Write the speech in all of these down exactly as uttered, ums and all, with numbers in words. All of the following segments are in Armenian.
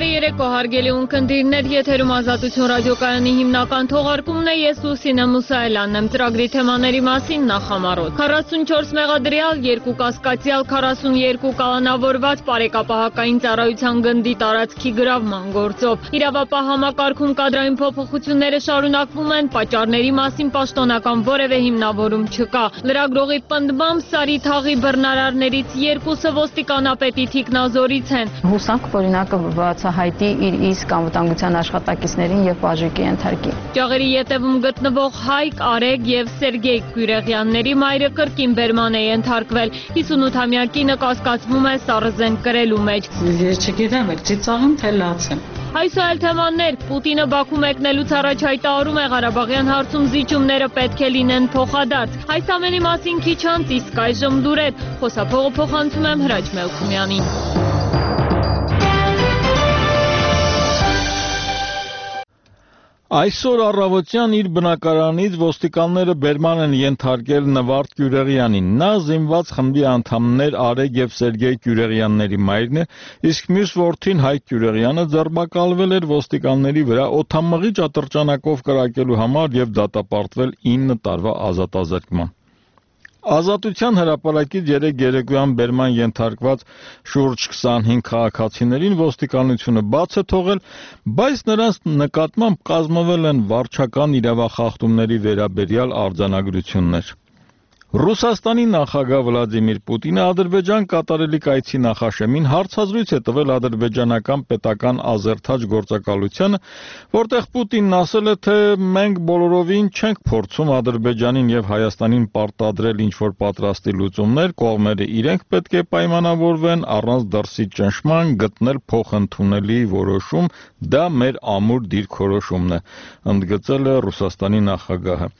Բարի երեկո, հարգելի ունկնդիրներ, եթերում Ազատություն ռադիոկայանի հիմնական թողարկումն է, ես Լուսինե Մուսայելյանն եմ, ծրագրի թեմաների մասին նախամարոտ։ քառասունչորս մեղադրյալ, երկու կասկածյալ, քառասուններկու կալանավորված բարեկապահական ծառայության գնդի տարածքի գրավման գործով։ Իրավապահ համակարգում կադրային փոփոխությունները շարունակվում են, պատճառների մասին պաշտոնական որևէ հիմնավորում չկա։ Լրագրողի պնդմամբ Սարի թաղի բռնարարներից երկուսը ոստիկանապետի թիկնազորից են։ Հուսանք, օրինակը բացահայտի իր իսկ անվտանգության աշխատակիցներին եւ բաժիկի ենթարկի։ Ճաղերի ետևում գտնվող Հայկ, Արեգ եւ Սերգեյ Գյուրեղյանների մայրը կրկին բերման է ենթարկվել։ հիսունութամյա կինը կասկածվում է սառըզենք կրելու մեջ։ Ես չգիտեմ, ծիծաղում թե լացեմ։ Այս այլ թեմաներ, Պուտինը Բաքու մեկնելուց առաջ հայտարարում է Ղարաբաղյան հարցում զիջումները պետք է լինեն փոխադարձ։ Այս ամենի մասին քիչ անց, իսկ այժմ լուրեր, խոսափողը փոխանցում եմ Հրաչ Մելքումյանին։ Այսօր առավոտյան իր բնակարանից ոստիկանները բերման են ենթարկել Նվարդ Գյուրեղյանին։ Նա զինված խմբի անդամներ Արեգ եւ Սերգեյ Գյուրեղյանների մայրն է, իսկ մյուս որդին Հայկ Գյուրեղյանը ձերբակալվել էր ոստիկանների վրա օդամղիճ ատրճանակով կրակելու համար եւ դատապարտվել ինը տարվա ազատազրկման։ Ազատության հրապարակից երեկ երեկոյան բերման ենթարկված շուրջ քսանհինգ քաղաքացիներին ոստիկանությունը բաց է թողել, բայց նրանց նկատմամբ կազմվել են վարչական իրավախախտումների վերաբերյալ արձանագրություններ։ Ռուսաստանի նախագահ Վլադիմիր Պուտինը Ադրբեջան կատարելիք այցի նախաշեմին հարցազրույց է տվել ադրբեջանական պետական ազերթաջ գործակալությանը, որտեղ Պուտինն ասել է, թե մենք բոլորովին չենք փորձում Ադրբեջանին եւ Հայաստանին պարտադրել ինչ-որ պատրաստի լուծումներ, կողմերը իրենք պետք է պայմանավորվեն առանց դրսի ճնշման գտնել փոխընդունելի որոշում, դա մեր ամուր դիրքորոշումն է, ընդգծել է Ռուսաստանի նախագահը։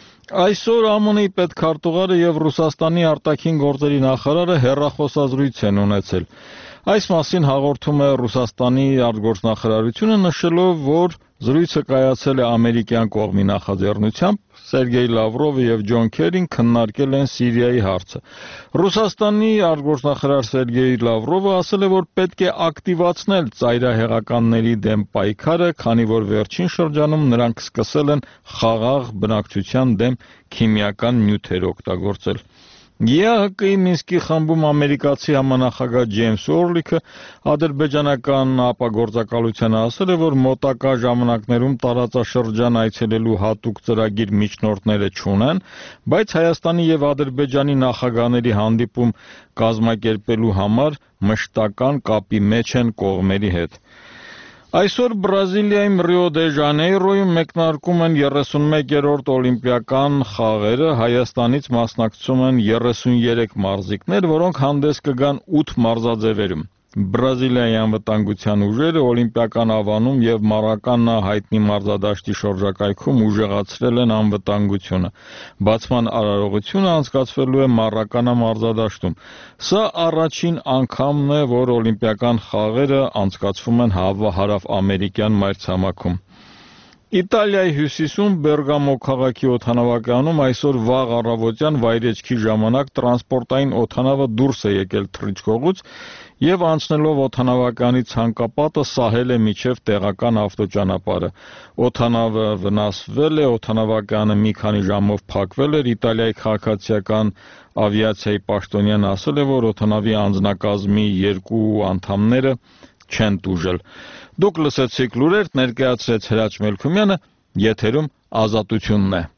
Այսօր ԱՄՆ-ի պետքարտուղարը եւ Ռուսաստանի արտաքին գործերի նախարարը հեռախոսազրույց են ունեցել։ Այս մասին հաղորդում է Ռուսաստանի արտգործնախարարությունը, նշելով, որ զրույցը կայացել է ամերիկյան կողմի նախաձեռնությամբ, Սերգեյ Լավրովը եւ Ջոն Քերին քննարկել են Սիրիայի հարցը։ Ռուսաստանի արտգործնախարար Սերգեյ Լավրովը ասել է, որ պետք է ակտիվացնել ծայրահեղականների դեմ պայքարը, քանի որ վերջին շրջանում նրանք սկսել են խաղաղ բնակչության դեմ քիմիական նյութեր օգտագործել։ ԵԱՀԿ-ի Մինսկի խմբում ամերիկացի համանախագահ Ջեյմս Օրլիքը ադրբեջանական ապագործակալությանը ասել է, որ մոտակա ժամանակներում տարածաշրջան այցելելու հատուկ ծրագիր միջնորդները չունեն, բայց Հայաստանի եւ Ադրբեջանի նախագահների հանդիպում կազմակերպելու համար մշտական կապի մեջ են կողմերի հետ։ Այսօր Բրազիլիայում Ռիո դե Ժանեյրոյում մեկնարկում են երեսունմեկերորդ օլիմպիական խաղերը, Հայաստանից մասնակցում են երեսուներեք մարզիկներ, որոնք հանդես կգան ութ մարզաձևերում։ Բրազիլիայի անվտանգության ուժերը օլիմպիական ավանում եւ Մարականա հայտնի մարզադաշտի շրջակայքում ուժեղացրել են անվտանգությունը։ Բացման արարողությունը անցկացվելու է Մարականա մարզադաշտում։ Սա առաջին անգամն է, որ օլիմպիական խաղերը անցկացվում են հարավամերիկյան մայրցամաքում։ Իտալիայի հյուսիսում Բերգամո քաղաքի օդանավակայանում այսօր վաղ առավոտյան վայրեջքի ժամանակ տրանսպորտային օդանավը դուրս է եկել թռիչքողուց եւ անցնելով օդանավակայանի ցանկապատը սահել է միջև տեղական ավտոճանապարհը։ Օդանավը վնասվել է, օդանավակայանը մի քանի ժամով փակվել էր, Իտալիայի քաղաքացիական ավիացիայի պաշտոնյան ասել է, որ օդանավի անձնակազմի երկու անդամները չեն տուժել։ Դուք լսեցիք լուրեր, ներկայացրեց Հրաչ Մելքումյանը, եթերում Ազատությունն է։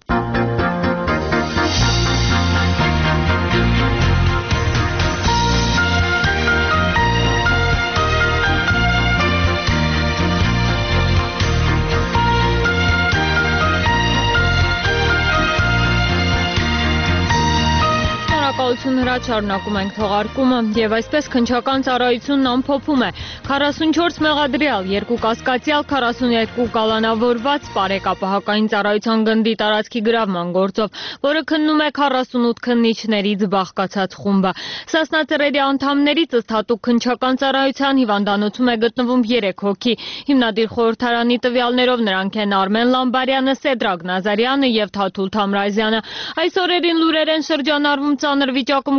Հրաչ շարունակում ենք թողարկումը եւ այսպես քննչական ծառայությունն ամփոփում է քառասունչորս մեղադրյալ, երկու կասկածյալ, քառասուններկու կալանավորված բարեկապահական ծառայության գնդի տարածքի գրավման գործով, որը քննում է քառասունութ քննիչներից բաղկացած խումբը։ Սասնա ծռերի անդամներից ըստ հատուկ քննչական ծառայության հիվանդանոցում է գտնվում երեք հոգի։ Հիմնադիր խորհրդարանի տվյալներով նրանք են Արմեն Լամբարյանը, Սեդրակ Նազարյանը եւ Թաթուլ Թամրազյանը։ Այս օրերին լուրեր են շրջանառվում ծանր վիճակում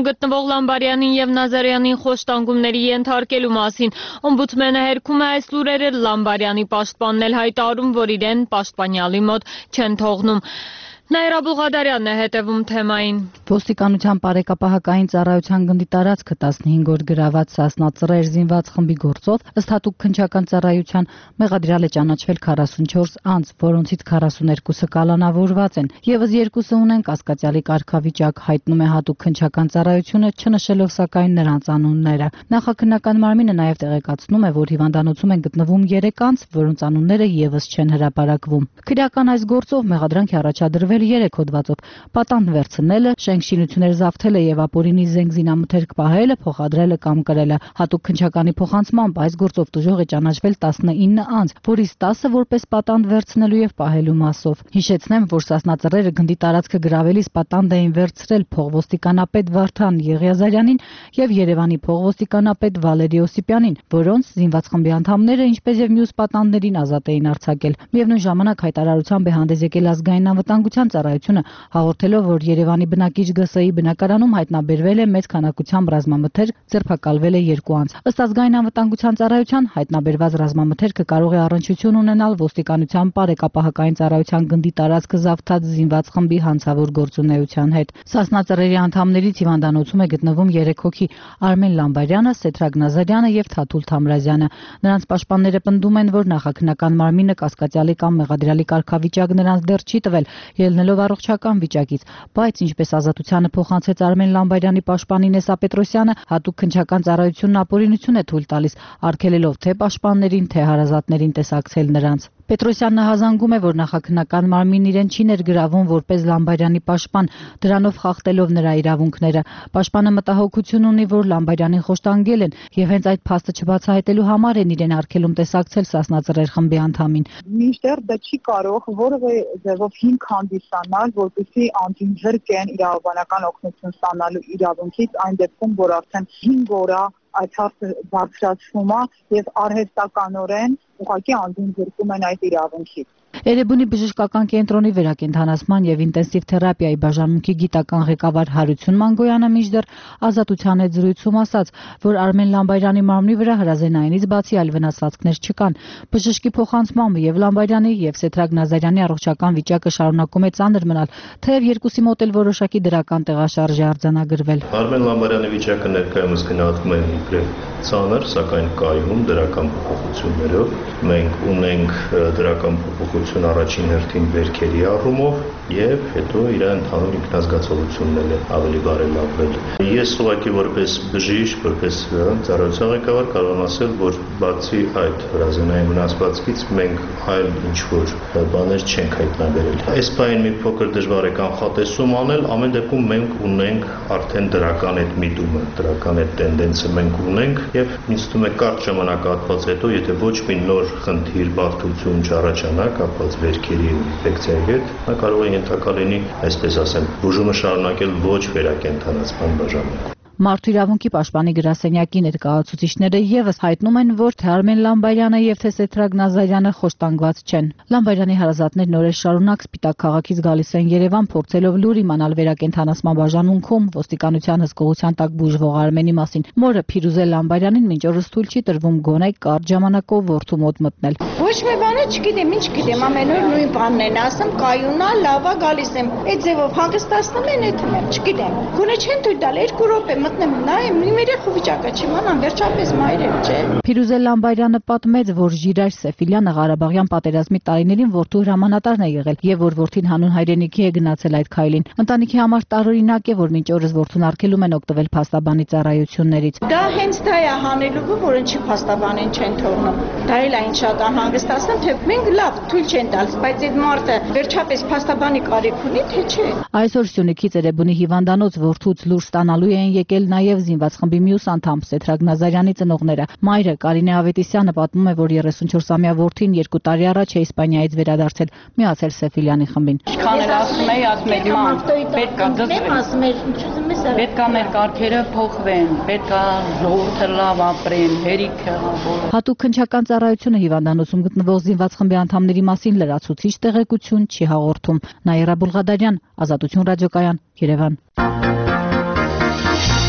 գտնվող Լամբարյանին եւ Նազարյանին խոշտանգումների ենթարկելու մասին։ Օմբուդսմենը հերքում է այս լուրերը, Լամբարյանի պաշտպանն էլ հայտարարում, որ իրեն պաշտպանյալի մոտ չեն թողնում։ Նաիրա Բուլղադարյանն է հետևում թեմային։ Ոստիկանության բարեկապահական ծառայության գնդի տարածքը տասնհինգ օր գրաված Սասնա ծռեր զինված խմբի գործով ըստ հատուկ քննչական ծառայության մեղադրյալ է ճանաչվել քառասունչորս անձ, որոնցից քառասուներկուսը կալանավորված են։ Եվս երկուսը ունեն կասկածյալի կարգավիճակ, հայտնում է հատուկ քննչական ծառայությունը, չնշելով սակայն նրանց անունները։ Նախաքննական մարմինը նաև տեղեկացնում է, որ հիվանդանոցում են գտնվում երեք անձ, որոնց անունները եւս չեն հրապարակվում։ Քրեական այս գործով մեղադրանք է առաջադրվել երեք հոդվածով՝ պատանդ վերցնելը, շենք շինություններ զավթելը եւ ապօրինի զենք զինամթերք պահելը, փոխադրելը կամ կրելը։ Հատուկ քննչականի փոխանցմամբ այս գործով տուժող է ճանաչվել տասնինը անձ, որից տասը որպես պատանդ վերցնելու եւ պահելու մասով։ Հիշեցնեմ, որ Սասնա ծռերը գնդի տարածքը գրավելիս պատանդ էին վերցրել փողոստիկանապետ Վարդան Եղիազարյանին եւ Երևանի փողոստիկանապետ Վալերի Օսիպյանին, որոնց զինված խմբի անդամները, ինչպես եւ մյուս պատանդներին ազատ էին արձակել։ Միևնույն ժամանակ հայտարարությամբ է հանդես եկել ազգային անվտանգության ծառայությունը, հաղորդելով, որ Երևանի բնակիչ ԳՍ-ի բնակարանում հայտնաբերվել է մեծ քանակությամբ ռազմամթերք, ձերբակալվել է երկու անձ։ Ըստ ազգային անվտանգության ծառայության հայտնաբերված ռազմամթերքը կարող է առնչություն ունենալ ոստիկանության բարեկապահական ծառայության գնդի տարածքը զավթած զինված խմբի հանցավոր գործունեության հետ։ Սասնա ծռերի անդամներից հիվանդանոցում է գտնվում երեք հոգի՝ Արմեն Լամբարյանը, Սեթրակ Նազարյանը եւ Թաթուլ Թամրազյանը։ Նրանց պաշտպանները պնդում են, որ նախաքննական մարմինը կասկածյալի կամ մեղադրյալի կարգավիճակ նրանց դեռ չի տվել, ելնելով առողջական վիճակից, բայց ինչպես ազատությանը փոխանցեց Արմեն Լամբարյանի պաշտպան Ինեսա Պետրոսյանը, հատուկ քննչական ծառայությունն ապօրինություն է թույլ տալիս, արգելելով թե պաշտպաններին, թե հարազատներին տեսակցել նրանց։ Պետրոսյանն հազանգում է, որ նախաքննական մարմինն իրեն չի ներգրավում որպես Լամբարյանի պաշտպան, դրանով խախտելով նրա իրավունքները։ Պաշտպանը մտահոգություն ունի, որ Լամբարյանին խոշտանգել են եւ հենց այդ փաստը չբացահայտելու համար են իրեն արգելում տեսակցել Սասնա ծռեր խմբի անդամին։ Մինչդեռ դա չի կարող որևէ ձևով հիմք հանդիսանալ, որպեսզի անձին զրկեն իրավաբանական օգնություն ստանալու իրավունքից, այն դեպքում, որ արդեն հինգ օր այդ հարցը բարձրացվում է եւ արհեստականորեն ուղղակի անձին զրկում են այդ իրավունքից։ Էրեբունի բժշկական կենտրոնի վերակենդանացման եւ ինտենսիվ թերապիայի բաժանմունքի գիտական ղեկավար Հարություն Մանգոյանը մինչդեռ ազատության հետ զրույցում ասաց, որ Արմեն Լամբարյանի մարմնի վրա հրազենայինից բացի այլ վնասվածքներ չկան։ Բժշկի փոխանցմամբ եւ Լամբարյանի եւ Սեթրակ Նազարյանի առողջական վիճակը շարունակում է ծանր մնալ, թեև երկուսի մոտ էլ որոշակի դրական տեղաշարժ է արձանագրվել։ Արմեն Լամբարյանի վիճակը ներկայումս գնահատվում է իբրև ծանր, սակայն կայուն դրական փոփոխություններով։ Մենք ունենք դրական փոփոխություն առաջին հերթին վերքերի առումով եւ հետո իր ընդհանուր ինքնազգացողությունն է ավելի բարելավվել։ Ես ուղղակի որպես բժիշկ, որպես ծառայության ղեկավար կարող եմ ասել, որ բացի այդ հրազենային վնասվածքից մենք այլ ինչ-որ բաներ չենք հայտնաբերել։ Այս բանին մի փոքր դժվար է կանխատեսում անել, ամեն դեպքում մենք ունենք արդեն դրական այդ միտումը, դրական այդ տենդենսը մենք ունենք եւ ինձ թվում է կարճ ժամանակահատված հետո, եթե ոչ մի նոր խնդիր, բարդություն չառաջանա կապված վերքերի ինֆեկցիայի հետ, նա կարող է ենթակա լինի, այսպես ասեմ, բուժումը շարունակել ոչ վերակենդանացման բաժանմունքում։ Մարդու իրավունքի պաշտպանի գրասենյակի ներկայացուցիչները եւս հայտնում են, որ թե Արմեն Լամբարյանը եւ թե Սեթրակ Նազարյանը խոշտանգված չեն։ Լամբարյանի հարազատներն օրեր շարունակ Սպիտակ քաղաքից գալիս են Երևան, փորձելով լուր իմանալ վերակենդանացման բաժանմունքում ոստիկանության հսկողության տակ բուժվող Արմենի մասին։ Մորը Փիրուզե Լամբարյանին մինչ օրս թույլ չի տրվում գոնե կարճ ժամանակով որդու մոտ մտնել։ Ոչ մի բան չգիտեմ, ինչ գիտեմ, ամեն օր նույն բանն են ասում, կայունա, լավա, գալիս եմ։ Այդ ձևով հանգստացնում են, այդ եմ, չգիտեմ։ Գոնե չեն թույլ տալ երկու րոպե մտնեմ, նայեմ, իմ երեխու վիճակը չիմանամ, վերջապես մայրեր չէ։ Փիրուզե Լամբարյանը պատմեց, որ Ժիրայր Սեֆիլյանը Ղարաբաղյան պատերազմի տարիներին որդու հրամանատարն է եղել եւ որ որդին հանուն հայրենիքի է գնացել այդ քայլին։ Ընտանիքի համար տարօրինակ է, որ մինչ օրս որդուն արգելում են օգտվել փաստաբանի ծառայություններից։ Դա հենց դա է հանելուկը, որ ինչի փաստաբանին չեն թողնում։ Դա էլ այն շատ անհանգստացնում, թե մենք լավ թույլ չեն տալիս, բայց այդ մարդը վերջապես փաստաբանի կարիք ունի, թե չէ։ Այսօր Սյունիքից Էրեբունի հիվանդանոց որդուց լուր ստանալու են եկել նաեւ զինված խմբի մյուս անդամ Սեթրակ Նազարյանի ծնողները։ Մայրը Կարինե Ավետիսյանը պատմում է, որ երեսունչորսամյա որդին երկու տարի առաջ է Իսպանիայից վերադարձել, միացել Սեֆիլյանի խմբին։ Ինչքան էլ ասում էի, ասում էի ման, պետք է դժվար։ Պետք է մեր կարգերը փոխվեն, պետք է ժողովուրդը լավ ապրեն, հերիքը բոլորը։ Հատուկ քննչական ծառայությունը հիվանդանոցում գտնվող զինված խմբի անդամների մասին լրացուցիչ տեղեկություն չի հաղորդում։ Նաիրա Բուլղադարյան, Ազատություն ռադիոկայան, Երևան։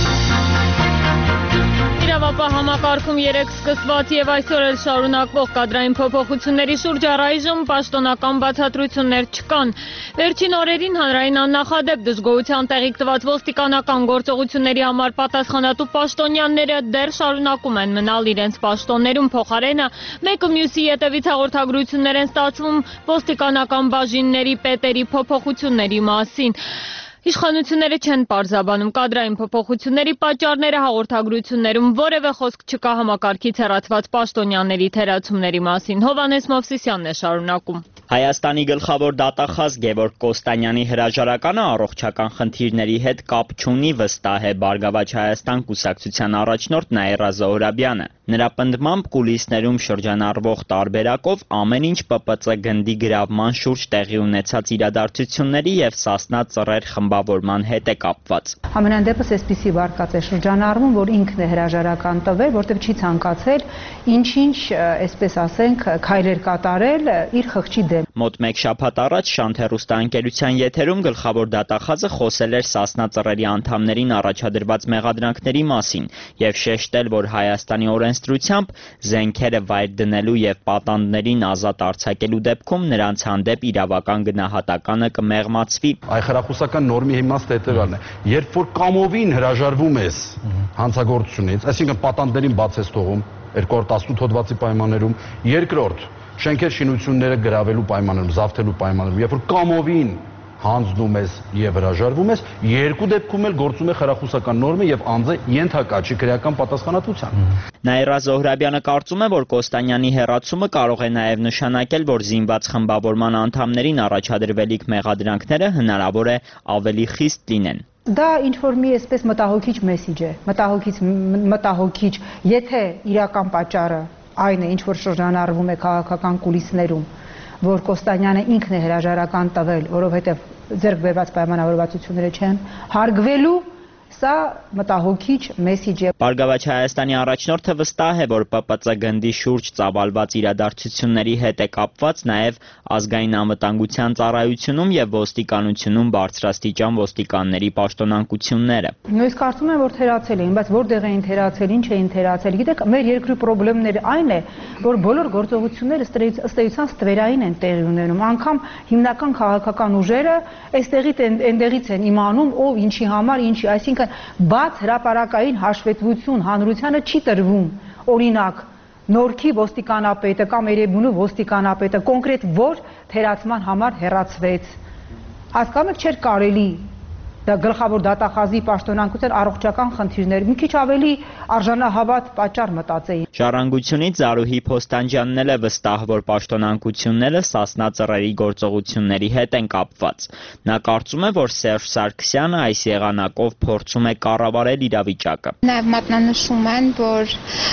ՀՀՊ համակարգում երեք սկսված եւ այսօր էլ շարունակվող կադրային փոփոխությունների շուրջ առայժմ պաշտոնական բացատրություններ չկան։ Վերջին օրերին հանրային աննախադեպ դժգոհության տեղիք տված ոստիկանական գործողությունների համար պատասխանատու պաշտոնյաները դեռ շարունակում են մնալ իրենց պաշտոններում, փոխարենը մեկը մյուսի ետևից հաղորդագրություններ են ստացվում ոստիկանական բաժինների պետերի փոփոխությունների մասին։ Իշխանությունները չեն պարզաբանում կադրային փոփոխությունների պատճառները, հաղորդագրություններում որևէ խոսք չկա համակարգից հեռացված պաշտոնյաների թերացումների մասին։ Հովհաննես Մովսիսյանն է շարունակում։ Հայաստանի գլխավոր դատախազ Գևորգ Կոստանյանի հրաժարականը առողջական խնդիրների հետ կապ չունի, վստահ է Բարգավաճ Հայաստան կուսակցության առաջնորդ Նաիրա Զոհրաբյանը։ Նրա պնդմամբ կուլիսներում շրջանառվող տարբերակով ամեն ինչ ՊՊՑ գնդի գրավման շուրջ տեղի ունեցած իրադարձությունների եւ Սասնա ծռեր խմբավորման հետ է կապված։ Ամենայն դեպս այսպիսի վարկած է շրջանառվում, որ ինքն է հրաժարական տվել, որտեղ չի ցանկացել ինչ-ինչ, այսպես ասենք, քայլեր կատարել իր խղճի դեմ։ Մոտ մեկ շաբաթ առաջ Շանթ հեռուստաընկերության եթերում գլխավոր դատախազը խոսել էր Սասնա ծռերի անդամներին առաջադրված մեղադրանքների մասին եւ շեշտել, որ Հայաստանի օրենսդրությամբ զենքերը վայր դնելու եւ պատանդներին ազատ արձակելու դեպքում նրանց հանդեպ իրավական գնահատականը կմեղմացվի։ Այ խրախուսական նորմի իմաստը հետեւյալն է. երբ որ կամովին հրաժարվում ես հանցագործությունից, այսինքն պատանդներին բաց ես թողում երկու հազար տասնութ հոդվածի պայմաններում, երկրորդ շենքեր շինությունները գրավելու պայմաններում, զավթելու պայմաններում, երբ որ կամովին հանձնում ես եւ հրաժարվում ես, երկու դեպքում էլ գործում է խրախուսական նորմը եւ անձը ենթակա չի քրեական պատասխանատվության։ Նաիրա Զոհրաբյանը կարծում է, որ Կոստանյանի հեռացումը կարող է նաեւ նշանակել, որ զինված խմբավորման անդամներին առաջադրվելիք մեղադրանքները հնարավոր է ավելի խիստ լինեն։ Դա ինչ-որ մի այսպես մտահոգիչ մեսիջ է, մտահոգիչ, մտահոգիչ, եթե իրական պատճառը այն է, ինչ որ շրջանառվում է քաղաքական կուլիսներում, որ Կոստանյանը ինքն է հրաժարական տվել, որովհետև ձեռք բերված պայմանավորվածությունները չեն հարգվելու, սա մտահոգիչ մեսիջ է։ Բարգավաճ Հայաստանի առաջնորդը վստահ է, որ ՊՊՑ գնդի շուրջ ծավալված իրադարձությունների հետ է կապված նաև ազգային անվտանգության ծառայությունում եւ ոստիկանությունում բարձրաստիճան ոստիկանների պաշտոնանկությունները։ Ես կարծում եմ, որ թերացել էին, բայց որտեղ էին թերացել, ինչ էին թերացել։ Գիտեք, մեր երկրի խնդիրները այն է, որ բոլոր գործողությունները ըստ էության ստվերային են տեղի ունենում։ Անկամ հիմնական քաղաքական ուժերը այստեղից այնտեղից են իմանում, ով ինչի համար, ինչի, այսինքն բաց հրապարակային հաշվետվություն հանրությանը չի տրվում։ Օրինակ, Նորքի ոստիկանապետը կամ Էրեբունու ոստիկանապետը կոնկրետ որ թերացման համար հեռացվեց։ Հասկանում եք, չէր կարելի դա գլխավոր դատախազի պաշտոնանկության առողջական խնդիրներ, մի քիչ ավելի արժանահավատ պատճառ մտածեին։ Ժառանգությունից Զարուհի Փոստանջյանն էլ է վստահ, որ պաշտոնանկությունները Սասնա ծռերի գործողությունների հետ են կապված։ Նա կարծում է, որ Սերժ Սարգսյանը այս եղանակով փորձում է կառավարել իրավիճակը։ Նաև մատնանշում են, որ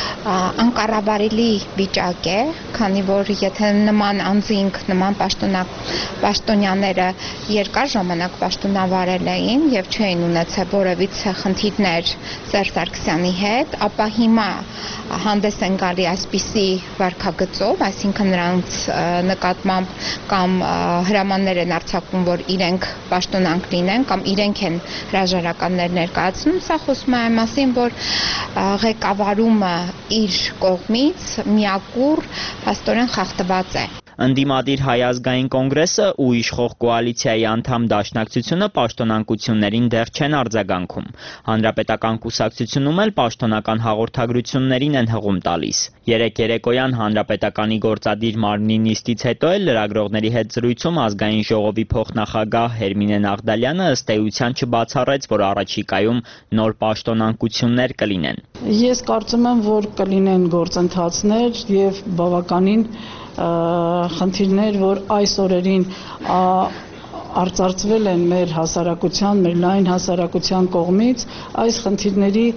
անկառավարելի վիճակ է, քանի որ եթե նման անձինք, նման պաշտոնյաները երկար ժամանակ պաշտոնավարել էին եւ չէին ունեցել որևիցե խնդիրներ Սերժ Սարգսյանի հետ, ապա հիմա հանդես են գալի այսպիսի վարքագծով, այսինքն նրանց նկատմամբ կամ հրամաններ են արձակվում, որ իրենք պաշտոնանկ լինեն կամ իրենք են հրաժարականներ ներկայացնում, սա խոսում է այն մասին, որ ղեկավարումը իր կողմից միակուռ հաստորեն խախտված է։ Ընդդիմադիր Հայ ազգային կոնգրեսը ու իշխող կոալիցիայի անդամ Դաշնակցությունը պաշտոնանկություններին դեռ չեն արձագանքում։ Հանրապետական կուսակցությունում էլ պաշտոնական հաղորդագրություններին են հղում տալիս։ Երեկ երեկոյան Հանրապետականի գործադիր մարմնի նիստից հետո էլ լրագրողների հետ զրույցում ազգային ժողովի փոխնախագահ Հերմինե Նաղդալյանը ըստ էության չբացառեց, որ առաջիկայում նոր պաշտոնանկություններ կլինեն։ Ես կարծում եմ, որ կլինեն գործընթացներ եւ բավականին խնդիրներ, որ այս օրերին արծարծվել են մեր հասարակության, մեր լայն հասարակության կողմից, այս խնդիրների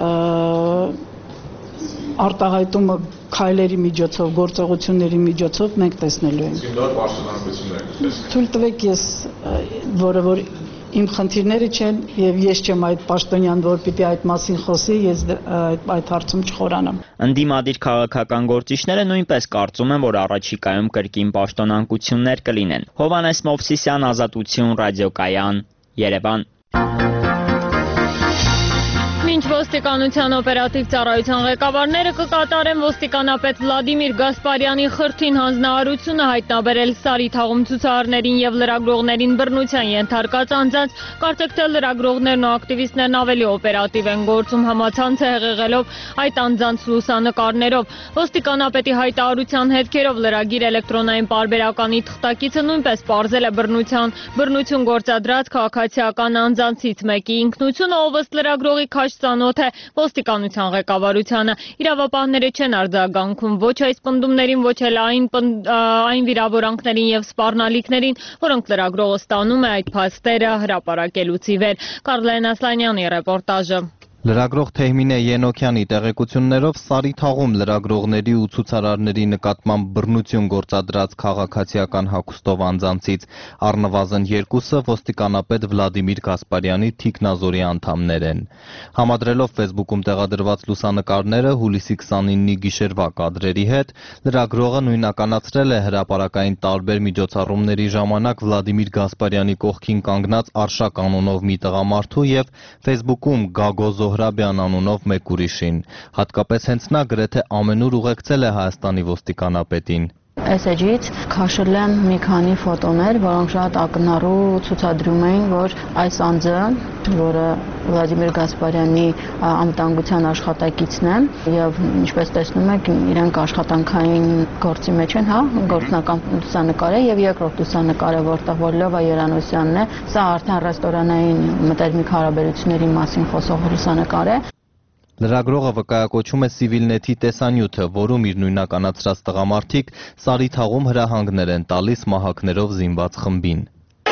արտահայտումը քայլերի միջոցով, գործողությունների միջոցով մենք տեսնելու ենք։ Նոր պաշտոնանկություններ։ Թույլ տվեք ես, որը որ իմ խնդիրները չեն եւ ես չեմ այդ պաշտոնյան, որ պիտի այդ մասին խոսի, ես այդ հարցում չխորանամ։ Ընդդիմադիր քաղաքական գործիչները նույնպես կարծում են, որ առաջիկայում կրկին պաշտոնանկություններ կլինեն։ Հովհաննես Մովսիսյան, Ազատություն, ռադիոկայան, Երևան։ Մինչ Ոստիկանության օպերատիվ ծառայության ղեկավարները կկատարեն ոստիկանապետ Վլադիմիր Գասպարյանի խրթին հանձնարարությունը հայտնաբերել Սարիթաղում ցուցարարներին եւ լրագրողներին բռնության ենթարկած անձանց, կարծեք թե լրագրողներն ու ակտիվիստներն ավելի օպերատիվ են գործում համացանցը հեղեղելով այդ անձանց լուսանկարներով։ Ոստիկանապետի հայտարարության հետքերով լրագիր էլեկտրոնային պարբերականի թղթակիցը նույնպես պարզել է բռնության բռնություն գործադրած քաղաքացիական անձանցից մեկի ինքնությունը, ով ըստ լրագրողի քաջ ծանոթ է ոստիկանության ղեկավարությանը։ Իրավապահները չեն արձագանքում ոչ այս պնդումներին, ոչ էլ այն, այն վիրավորանքներին եւ սպառնալիքներին, որոնք լրագրողը ստանում է այդ փաստերը հրապարակելուց ի վեր։ Կարլեն Ասլանյանի ռեպորտաժը։ Լրագրող Թեհմինե Ենոքյանի տեղեկություններով Սարիթաղում լրագրողների ու ցուցարարների նկատմամբ բռնություն գործադրած քաղաքացիական հագուստով անձանցից առնվազն երկուսը ոստիկանապետ Վլադիմիր Գասպարյանի թիկնազորի անդամներ են։ Համադրելով Facebook-ում տեղադրված լուսանկարները հուլիսի քսանինի գիշերվա կադրերի հետ, լրագրողը նույնականացրել է հրապարակային տարբեր միջոցառումների ժամանակ Վլադիմիր Գասպարյանի կողքին կանգնած Արշակ անունով մի տղամարդու եւ Facebook-ում Գագոզ Զոհրաբյան անունով մեկ ուրիշին, հատկապես հենց նա գրեթե ամենուր ուղեկցել է Հայաստանի ոստիկանապետին։ Այս էջից քաշել եմ մի քանի ֆոտոներ, որոնք շատ ակնառու ցուցադրում էին, որ այս անձը, որը Վլադիմիր Գասպարյանի անվտանգության աշխատակիցն է, եւ ինչպես տեսնում եք, իրենք աշխատանքային գործի մեջ են, հա, գործնական լուսանկար է եւ երկրորդ լուսանկարը, որտեղ որ Լևա Երանոսյանն է, սա արդեն ռեստորանային մտերմիկ հարաբերությունների մասին խոսող լուսանկար է։ Լրագրողը վկայակոչում է Civilnet-ի տեսանյութը, որում իր նույնականացրած տղամարդիկ Սարիթաղում հրահանգներ են տալիս մահակներով զինված խմբին։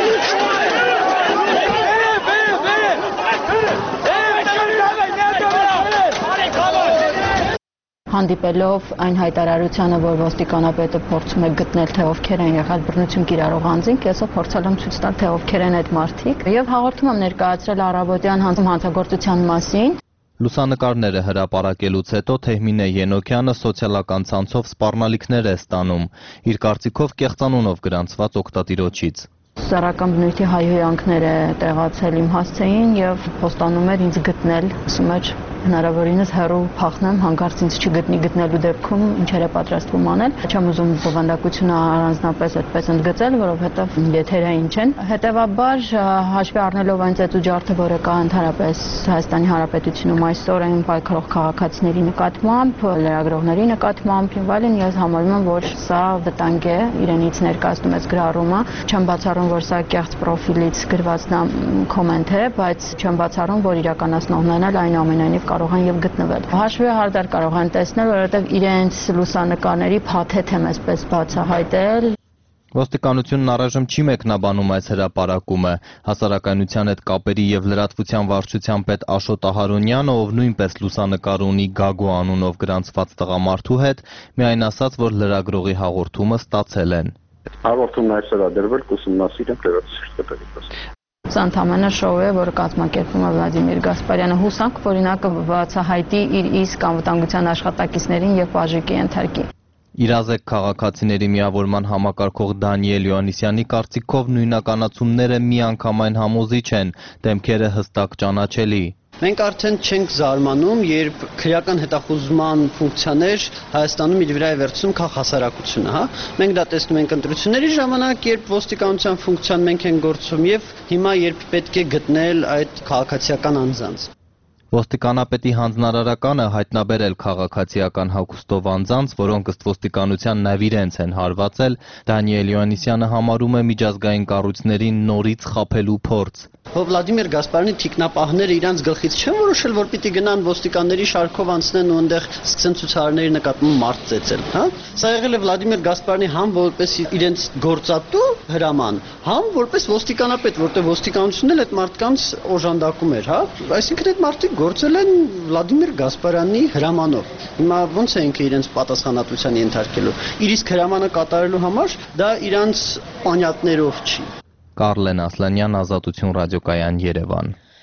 Հանդիպելով այն հայտարարությանը, որ ոստիկանապետը փորձում է գտնել, թե ովքեր են եղել բռնություն կիրառող անձինք, ես փորձել եմ ցույց տալ, թե ովքեր են այդ մարդիկ, եւ հաղորդում եմ ներկայացրել առավոտյան հանցագործության մասին։ Լուսանկարները հրապարակելուց հետո Թեհմինե Ենոքյանը սոցիալական ցանցով սպառնալիքներ է ստանում, իր կարծիքով կեղծանունով գրանցված օգտատիրոջից։ Սեռական բնույթի հայհոյանքներ է տեղացել իմ հասցեին եւ խոստանում էր ինձ գտնել, ասում էր հնարավորինս հեռու փախնեմ, հանկարծ ինձ չգտնի, գտնելու դեպքում ինչեր է պատրաստվում անել։ Չեմ ուզում բովանդակությունը առանձնապես այդպես ընդգծել, որովհետեւ եթերային չեն։ Հետևաբար հաշվի առնելով այն ծեծուջարդը, որը կա ընդհանրապես Հայաստանի Հանրապետությունում այսօր այն պայքարող քաղաքացիների նկատմամբ, լրագրողների նկատմամբ եւ այլն, ես համարում եմ, որ սա վտանգ է իրենից ներկայացնում ես գրառումը, չեմ բացառում, որ սա կեղծ պրոֆիլից գրված կոմենտ է, բայց չեմ բացառում, որ իրականացնողներն էլ այն ամենայնիվ կարող են եւ գտնվել։ Հաշվի հարդար կարող են տեսնել, որովհետեւ իրենց լուսանկարների փաթեթ եմ այսպես բացահայտել։ Ոստիկանությունն առայժմ չի մեկնաբանում այս հրապարակումը։ Հասարակայնության հետ կապերի եւ լրատվության վարչության պետ Աշոտ Ահարոնյանը, ով նույնպես լուսանկար ունի Գագո անունով գրանցված տղամարդու հետ, միայն ասաց, որ լրագրողի հաղորդումը ստացել են։ Հաղորդումն այսօր է դրվել, կուսումնասիրենք լրատվության։ Սա ընդամենը շոու է, որը կազմակերպում է Վլադիմիր Գասպարյանը, հուսանք, որ օրինակը բացահայտի իր իսկ անվտանգության աշխատակիցներին եւ բաժիկի ենթարկի։ Իրազեկ քաղաքացիների միավորման համակարգող Դանիել Յոհաննիսյանի կարծիքով նույնականացումները միանգամայն համոզիչ են, դեմքերը հստակ ճանաչելի։ Մենք արդեն չենք զարմանում, երբ քրեական հետախուզման ֆունկցիաներ Հայաստանում իր վրա է վերցնում քաղաքասարակությունը, հա։ Մենք դա տեսնում ենք ընտրությունների ժամանակ, երբ ոստիկանության ֆունկցիան մենք ենք գործում եւ հիմա երբ պետք է գտնել այդ քաղաքացիական անձանց։ Ոստիկանապետի հանձնարարականը հայտնաբերել քաղաքացիական հագուստով անձանց, որոնք ըստ ոստիկանության նաև իրենց են հարվածել, Դանիել Յոհաննիսյանը համարում է միջազգային կառույցներին նորից խաբելու փորձ։ Վլադիմիր Գասպարյանի թիկնապահները իրանց գլխից չեն որոշել, որ պիտի գնան ոստիկանների շարքով անցնեն ու այնտեղ սկսեն ցուցարարների նկատմամբ մարդ ծեծել, հա։ Սա եղել է Վլադիմիր Գասպարյանի համ որպես իրենց գործատու հրաման, համ որպես ոստիկանապետ, որտեղ ոստիկանությունն էլ այդ մարդկանց օժանդակում էր, հա։ Այսինքն այդ մարդիկ գործել են Վլադիմիր Գասպարյանի հրամանով։ Հիմա ո՞նց է ինքը իրենց պատասխանատվության ենթարկելու։ Իր իսկ հրամանը կատարելու համար դա իրանց պանյատներով չի։ Կարլեն Ասլանյան, Ազատություն ռադիոկայան, Երևան։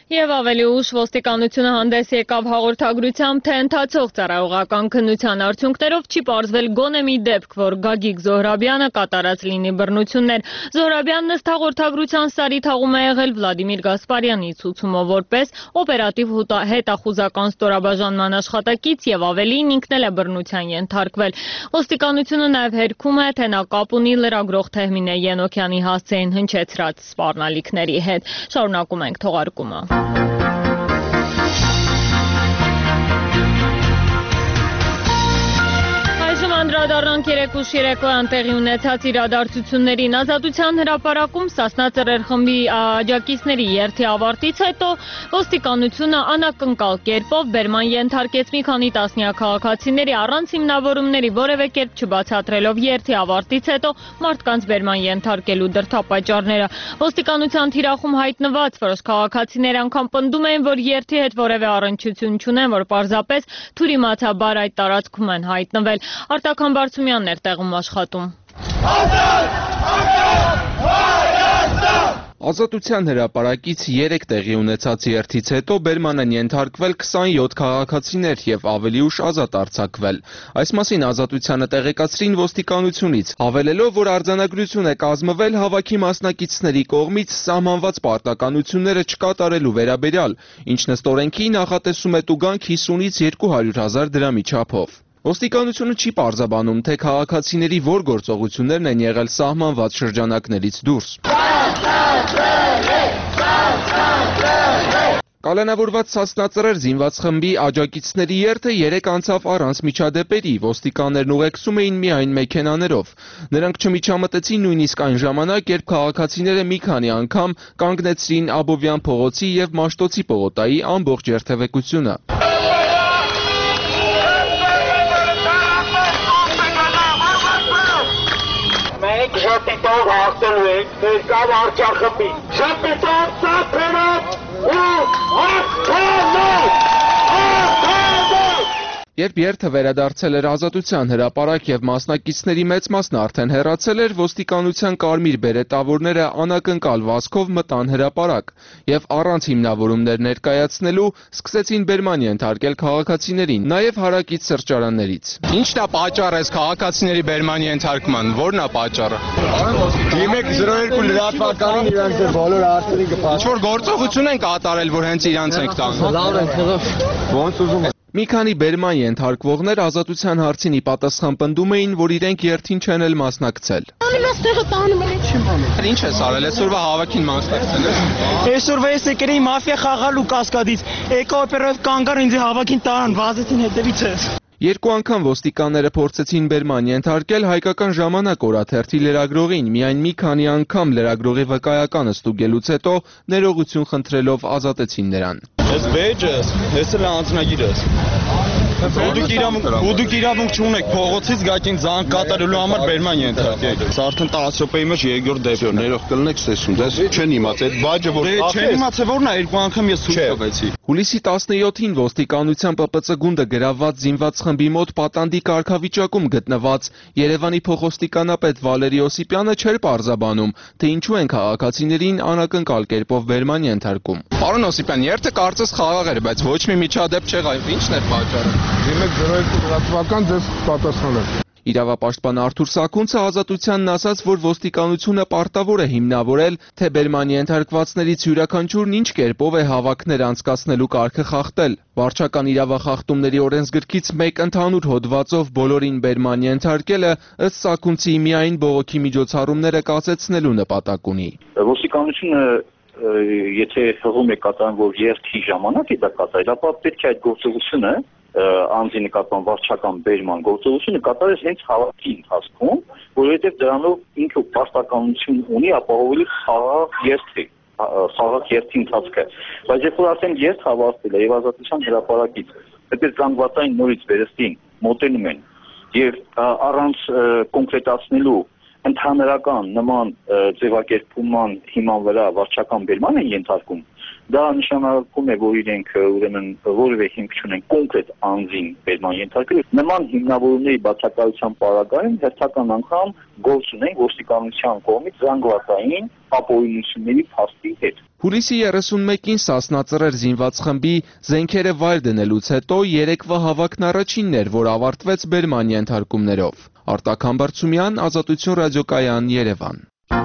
Եվ ավելի ուշ ոստիկանությունը հանդես եկավ հաղորդագրությամբ, թե ընթացող ծառայողական քննության արդյունքներով չի պարզվել գոնե մի դեպք, որ Գագիկ Զոհրաբյանը կատարած լինի բռնություններ։ Զոհրաբյանն ըստ հաղորդագրության Սարի թաղում է եղել Վլադիմիր Գասպարյանի ցուցումով որպես օպերատիվ հետախուզական ստորաբաժանման աշխատակից եւ ավելին ինքն էլ է բռնության ենթարկվել։ Ոստիկանությունը նաեւ հերքում է, թե նա կապ ունի լրագրող Թեհմինե Ենոքյանի հասցեին հնչեցրած սպառնալիքների հետ։ Շարունակում ենք թողարկումը։ Անդրադառնանք երեկուշ երեկոյան տեղի ունեցած իրադարձություններին։ Ազատության հրապարակում Սասնա ծռեր խմբի աջակիցների երթի ավարտից հետո ոստիկանությունը անակնկալ կերպով բերման ենթարկեց մի քանի տասնյակ քաղաքացիների առանց հիմնավորումների որևէ կերպ չբացատրելով երթի ավարտից հետո մարդկանց բերման ենթարկելու դրդապատճառները։ Ոստիկանության թիրախում հայտնված որոշ քաղաքացիներ անգամ պնդում էին, որ երթի հետ որևէ առնչություն չունեն, որ պարզապես թյուրիմացաբար այդ տարածքում են հայտնվել։ Արտական Բարսումյանն էր տեղում աշխատում։ Ազատության հրապարակից երեք տեղի ունեցած երթից հետո բերման են ենթարկվել քսանյոթ քաղաքացիներ եւ ավելի ուշ ազատ արձակվել։ Այս մասին Ազատությանը տեղեկացրին ոստիկանությունից, հավելելով, որ արձանագրություն է կազմվել հավաքի մասնակիցների կողմից սահմանված պարտականությունները չկատարելու վերաբերյալ, ինչն ըստ օրենքի նախատեսում է տուգանք հիսունից երկու հարյուր հազար դրամի չափով։ Ոստիկանությունը չի պարզաբանում, թե քաղաքացիների որ գործողություններն են եղել սահմանված շրջանակներից դուրս։ Կալանավորված Սասնա ծռեր զինված խմբի աջակիցների երթը երեք անցավ առանց միջադեպերի, ոստիկաններն ուղեկցում էին միայն մեքենաներով։ Նրանք չմիջամտեցին նույնիսկ այն ժամանակ, երբ քաղաքացիները մի քանի անգամ կանգնեցրին Աբովյան փողոցի եւ Մաշտոցի պողոտայի ամբողջ երթևեկությունը։ Մենք ժապիտով հաղթելու ենք ներկա վարչախմբի, ժապիտով ծափերով ու հաղթանով, հաղթանով։ Երբ երթը վերադարձել էր Ազատության հրապարակ եւ մասնակիցների մեծ մասն արդեն հեռացել էր, ոստիկանության կարմիր բերետավորները անակնկալ վազքով մտան հրապարակ եւ առանց հիմնավորումներ ներկայացնելու սկսեցին բերման ենթարկել քաղաքացիներին, նաեւ հարակից սրճարաններից։ Ինչն է պատճառը այս քաղաքացիների բերման ենթարկման, որն է պատճառը։ Դիմեք զրո երկու լրատվականին իրանց բոլոր հարցերին կփոխեն։ Ինչ որ գործողություն են կատարել, որ հենց իրանց ենք տանում։ Լավ են, ոնց ուզում Մի քանի բերման ենթարկվողներ Ազատության հարցին ի պատասխան պնդում էին, որ իրենք երթին չեն էլ մասնակցել։ Ինչ ես արել, այսօրվա հավաքին մասնակցել ես։ Այսօրվա ես եկել էի մաֆիա խաղալու Կասկադից, եկա օպերայով կանգար ինձ հավաքին տարան, վազեցին հետևից ես։ Երկու անգամ ոստիկանները փորձեցին բերման ենթարկել հայկական ժամանակ օրաթերթի լրագրողին, միայն մի քանի անգամ լրագրողի վկայականը ստուգելուց հետո ներողություն խնդրելով ազատեցին նրան։ Ես բեջս, ես էլ անձնագիրս։ Դուք իրավունք, դուք իրավունք չունեք փողոցից գակին զանգ կատարելու համար բերման ենթարկեք։ Սա արդեն տասը րոպեի մեջ երկրորդ դեպք է, ներող կլնեք ստեսում, դες չեն իմացել, այդ բաժը որ չեն իմացել որն է, երկու անգամ ես ցույց տվեցի։ Հուլիսի տասնյոթին ոստիկանության Պ Պ Ց գունդը գրաված զինված խմբի մոտ պատանդի կարգավիճակում գտնված Երևանի փոխոստիկանապետ Վալերի Օսիպյանը չէր պարզաբանում, թե ինչու են քաղաքացիներին անակնկալ կերպով բերման ենթարկում։ Պարոն Օսիպյան, երթը կարծես խաղաղ էր, բայց ոչ մի միջադեպ չեղավ, ինչն էր պատճառը։ Դիմեք զրո երկու լրատվական ձեզ պատասխանել։ Իրավապաշտպան Արթուր Սաքունցը Ազատությանն ասաց, որ ոստիկանությունը պարտավոր է հիմնավորել, թե բերման ենթարկվածներից յուրաքանչյուրն ինչ կերպով է հավաքներ անցկացնելու կարգը խախտել։ Վարչական իրավախախտումների օրենսգրքից մեկ ընդհանուր հոդվածով բոլորին բերման ենթարկելը ըստ Սաքունցի միայն բողոքի միջոցառումները կասեցնելու նպատակ ունի։ Ոստիկանությունը եթե հղում է կատարում, որ երթի ժամանակ է դա կատարել, ապա պետք է այդ գործողությունը անձի նկատմամբ վարչական բերման գործողությունը կատարել հենց հավաքի ընթացքում, որովհետև դրանով ինքը պարտականություն ունի ապահովելու խաղաղ երթի, խաղաղ երթի ընթացքը։ Բայց երբ որ արդեն երթ հավաքվել է եւ Ազատության հրապարակից, այդպես զանգվածային նորից վերստին մոտենում են եւ առանց կոնկրետացնելու ընդհանրական նման ձևակերպման հիման վրա վարչական բերման են ենթարկում, դա նշանակում է, որ իրենք ուրեմն որևէ հիմք չունեն կոնկրետ անձին բերման ենթարկել։ Նման հիմնավորումների բացակայության պարագայում հերթական անգամ գործ ունեն ոստիկանության կողմից զանգվածային ապօրինությունների փաստի հետ։ Հուլիսի երեսունմեկին Սասնա Ծռեր զինված խմբի զենքերը վայր դնելուց հետո երեկվա հավաքն առաջինն էր, որ ավարտվեց բերման ենթարկումներով։ Արտակ Համբարձումյան, Ազատություն ռադիոկայան, Երևան։